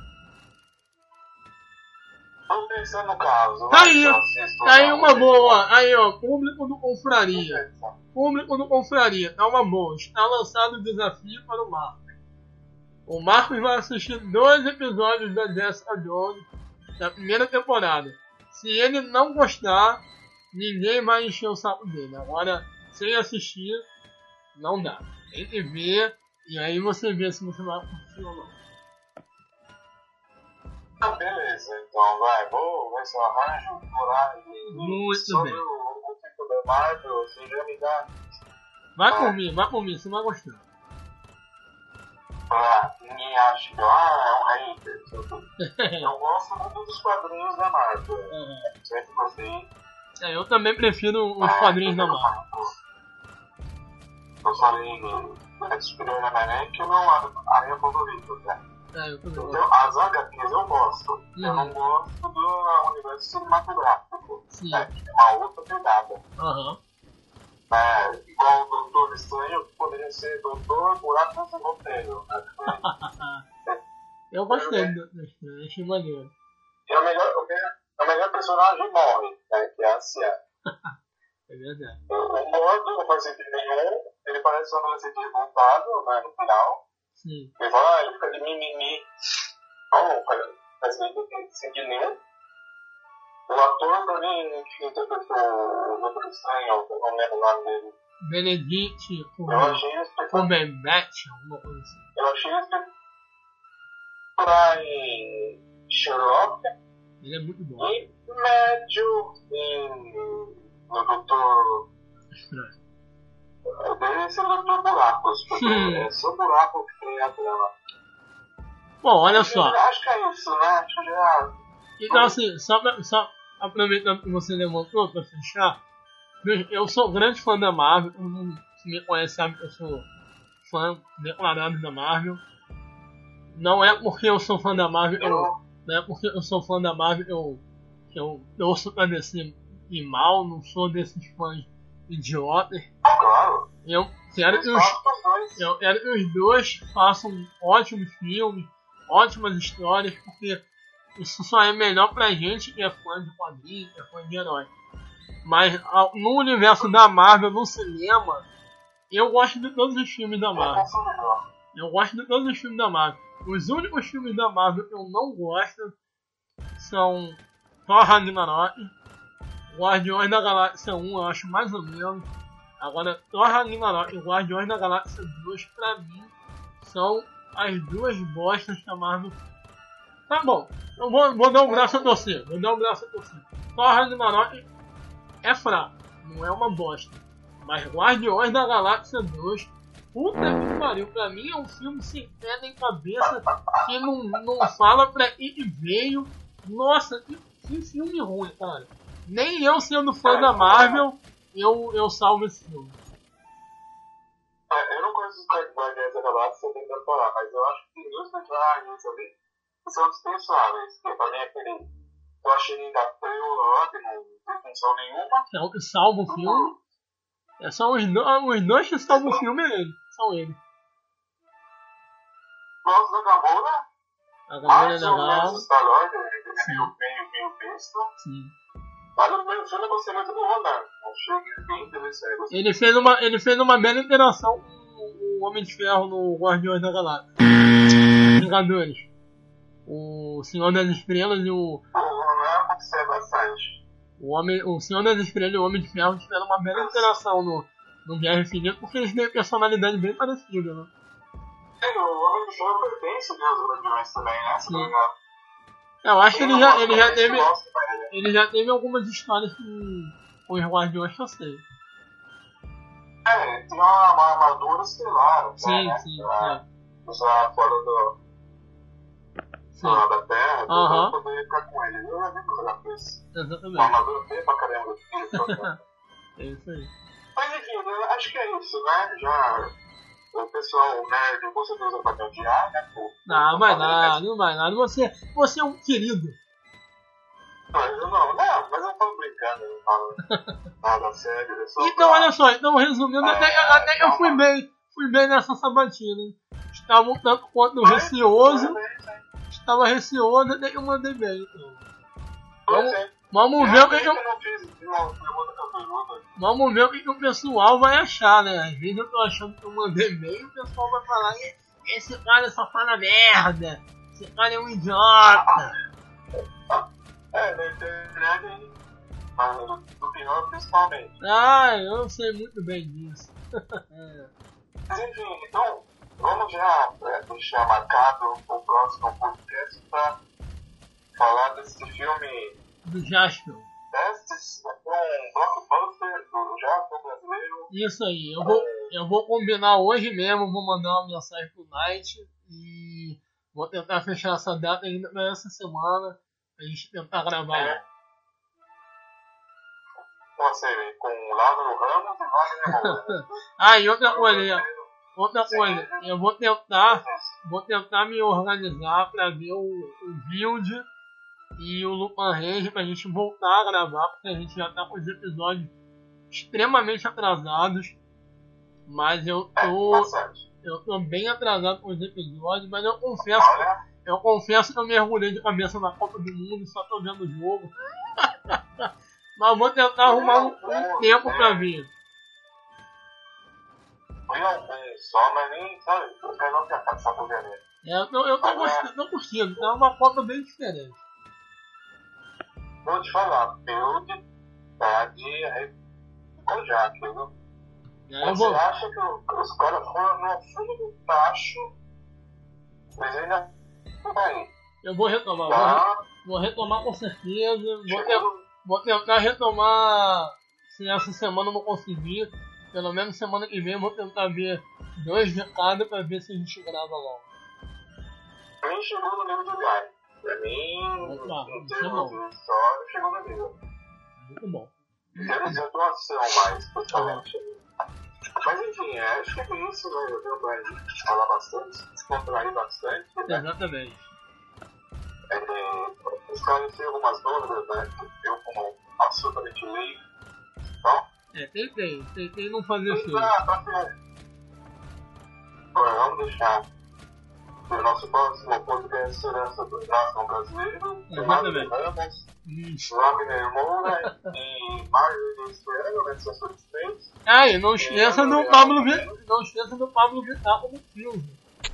Vamos pensar no caso. Tá aí, tá aí uma boa. Aí, ó, público do Confraria. Público do Confraria, tá uma boa. Está lançado o desafio para o Marcos. O Marcos vai assistir dois episódios da Jessica Jones da primeira temporada. Se ele não gostar, ninguém vai encher o saco dele. Agora, sem assistir, não dá. Tem que ver e aí você vê se você vai curtir ou não. Ah, beleza, então vai, vou ver se eu arranjo coragem. Muito sobre bem. o, o tipo da Marvel, você já me dá. Vai Ah. por mim, vai por mim, você vai gostar. Ah, ninguém acha que ah, é um hater. Eu gosto muito dos quadrinhos da Marvel. Uhum. Sempre gostei. É, eu também prefiro os Ah, quadrinhos da eu Marvel. Eu falei é superior na Mané que é o meu área favorita, né? É, eu também gosto. Então, as H Qs eu gosto. Uhum. Eu não gosto do universo cinematográfico. Sim. É uma outra pegada. Aham. É, igual o Doutor Estranho, que poderia ser Doutor Buraco no Roteiro. Né? Eu gostei do do Estranho, achei maneiro. E o melhor, o melhor, o melhor personagem morre, né, que é a Cia. É verdade. O, o Mordo não faz sentido nenhum, ele parece um adolescente revoltado, né, no final. Sim. Ele fala, ah, ele fica de mimimi. Não, faz sentido nenhum. O ator, pra mim, que interpretou o Doutor Estranho, eu não lembro o nome dele. Benedict Eu achei ele espetacular. Cumberbatch, alguma coisa assim. Eu achei ele espetacular em Sherlock Ele é muito bom. e médio em no Doutor. Estranho. Deve ser o Doutor Buracos, porque Hum. é só buraco que tem a trama. Bom, olha só. Eu acho que é isso, né? Acho que já. Então assim, só, pra, só aproveitando que você levantou pra fechar, eu sou grande fã da Marvel, todo mundo que me conhece sabe que eu sou fã declarado da Marvel. Não é porque eu sou fã da Marvel, eu, Eu, não é porque eu sou fã da Marvel eu, eu torço pra descer e mal, não sou desses fãs idiotas. claro. Eu quero que Eu os, gosto dos dois. eu quero que os dois façam ótimos filmes, ótimas histórias, porque isso só é melhor pra gente que é fã de quadrinhos, que é fã de herói. Mas ao- no universo da Marvel, no cinema, eu gosto de todos os filmes da Eu Marvel. gosto melhor. Eu gosto de todos os filmes da Marvel. Os únicos filmes da Marvel que eu não gosto são Thor Ragnarok, Guardiões da Galáxia um, eu acho mais ou menos. Agora, Thor Ragnarok e Guardiões da Galáxia dois, pra mim, são as duas bostas que a Marvel. Tá bom, eu vou, vou dar um braço a torcer, vou dar um braço a torcer. Thor Ragnarok é fraco, não é uma bosta. Mas Guardiões da Galáxia dois, puta que pariu, pra mim é um filme sem pé nem cabeça, que não, não fala pra que veio. Nossa, que, que filme ruim, cara. Nem eu sendo fã da Marvel, eu, eu salvo esse filme. É, eu não conheço os Guardiões da Galáxia sem temporada, mas eu acho que tem dois personagens ali que são dispensáveis. Que pra mim é aquele. Eu achei ainda feio lá, que não tem função nenhuma. É o que salva o filme. É só os, do, os dois que salvam o filme, é ele. São eles. gosto da Gamora. A Gamora é Mais ou legal. menos Star-Lord, ele é meio, meio, meio besta. Sim. Mas no primeiro filme eu gostei muito do Ronan. Achei ele bem interessante. Gostei. Ele fez uma, ele fez uma bela interação com o Homem de Ferro no Guardiões da Galáxia. Vingadores. O Senhor das Estrelas e o... O Ronan aconteceu bastante. O, homem, o Senhor das Estrelas e o Homem de Ferro tiveram uma bela interação no, no Guerra Infinita, porque eles têm personalidade bem parecida, né? É, o Homem de Ferro pertence né, aos Guardiões também, né? Se não me engano. Eu acho que ele já, ele já teve. Gosto, mas, Ele já teve algumas histórias com, com os Guardiões que eu sei. É, tem uma, uma armadura estelar. Sim, né? sim. Pra É. usar fora do, Sim. do lado da Terra, Aham. pra poder ficar com ele. Eu já vi que ela fez. Uma Exatamente. armadura feia pra caramba. Isso, É isso aí. mas enfim, eu acho que é isso, né? Já o pessoal nerd com certeza vai odiar, né? Pô, Não, eu vai falei, nada, não vai nada. Você, você é um querido. Mas eu não, não, mas eu falo brincando, eu não falo nada sério. Eu sou Então, pra- olha só, então resumindo, É, até, até eu fui bem, fui bem nessa sabatina, hein? Estava um tanto quanto receoso, estava receoso, até que eu mandei bem. Então. Pois Vamos, é. vamos ver o que, Eu que, não fiz uma pergunta cabeluda. vamos ver o que, que o pessoal vai achar, né? Às vezes eu tô achando que eu mandei bem e o pessoal vai falar, "E- esse cara só fala merda, esse cara é um idiota." É, na internet, mas no pior principalmente. Ah, eu sei muito bem disso. Mas enfim, então, vamos já é, deixar marcado o próximo podcast para falar desse filme, Do Jasper. desse, um blockbuster do Japão brasileiro. Isso aí, eu vou, eu vou combinar hoje mesmo, vou mandar uma mensagem pro Night e vou tentar fechar essa data ainda pra essa semana, pra gente tentar gravar. É. Uma série com Lázaro Ramos e Wagner Moura. Ah, e outra coisa, outra coisa, eu vou tentar, vou tentar me organizar pra ver o, o Build e o Lupin Range pra gente voltar a gravar, porque a gente já tá com os episódios extremamente atrasados, mas eu É, tô, bastante. eu tô bem atrasado com os episódios, mas eu confesso, Olha, eu confesso que eu mergulhei de cabeça na Copa do Mundo e só tô vendo o jogo. Mas vou tentar arrumar um, um tempo pra ver. foi alguns só, mas nem, sabe, eu quero não tentar essa porcaria. É, eu tô, eu tô gostando, tô curtindo, é uma Copa bem diferente. Vou te falar, build tá de arrecojar, viu? É, eu Você vou, acha que o- os caras foram no fundo do tacho, mas ainda não tá aí. eu vou retomar, vou, re- Tá, vou retomar com certeza. Vou, te- chegou, vou tentar retomar, se essa semana eu não conseguir, pelo menos semana que vem eu vou tentar ver dois de cada pra ver se a gente grava logo. pra mim chegou no nível de Guy. Pra mim, Opa, em isso é termos bom. de história, chegou no nível. Muito bom. Em termos de atuação, mais, principalmente. Mas enfim, é, acho que é isso, né? Eu tenho pra gente falar bastante, descontrair bastante, né? Exatamente. É, esclarecer algumas dúvidas, né? Que eu, como absolutamente leigo, então, É, tentei, tentei não fazer e feio. pra, pra ser. Agora, vamos deixar o nosso próximo podcast Segurança do Nação Brasileiro, Exatamente. Ramos, Isso. Wagner Moura e Marlon Esperano, né? Sessor de Três. Ah, e não esqueça do Pablo Vittar, não esqueça do Pablo Vittar como filme.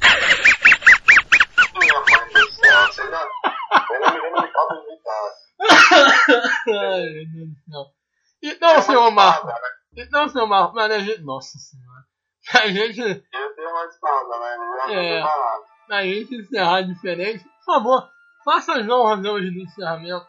Minha mãe do céu, você já. Eu não me lembro de Pablo Vittar. Ai, meu Deus do céu. Então, senhor Marco, Né? então, senhor Marco, mas a gente, nossa senhora, a gente, Eu tenho uma espada, né? Eu já É. tô preparado. a gente encerrar diferente, por favor, faça as honras hoje do encerramento.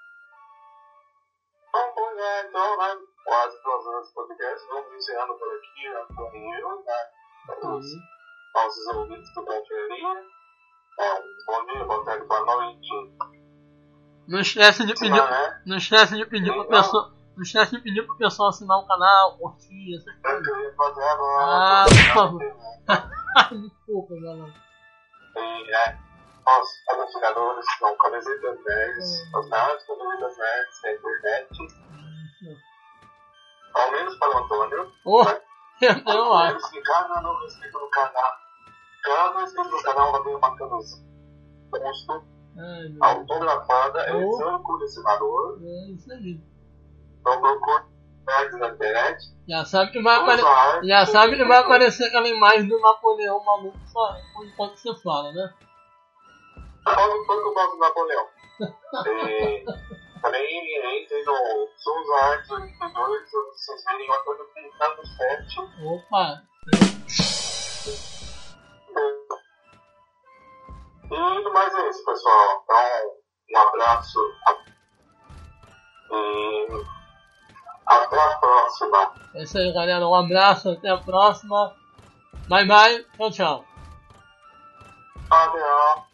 Então, pois é, então, né? Quase duas horas de podcast. Vamos encerrando por aqui, Antônio e eu, né? Os nossos ouvintes do Conferia. É, um bom dia, boa tarde, boa noite. Não esquece de pedir, Não, né? não esquece de pedir pro Então. pessoal, não esquece de pedir pro pessoal assinar o canal, curtir, essas É coisas. que eu ia fazer agora. Ah, tô por favor. terminando. Desculpa, galera. E, né? Nós, patrocinadores, são camisetas nerds, Hum. as maiores camisetas nerds da internet. Isso. Ao menos para o Antônio. Oh, né? eu Ao acho. menos que cada não respeito no canal. Cada inscrito no canal vai ter uma camisa rosto, autografada, é edição e colecionador. É isso aí. Então procure na internet. Já sabe que vai aparecer. Já sabe que vai aparecer aquela imagem do Napoleão maluco só enquanto você fala, né? Fala um pouco mais do Napoleão. E também entrem no Souza Artes oitenta e dois, vocês verem uma coisa pintando no set. Opa! E no mais é isso, pessoal. Então, um abraço e até a próxima. É isso aí, galera. Um abraço, até a próxima. Bye, bye. Tchau, tchau. Adeus.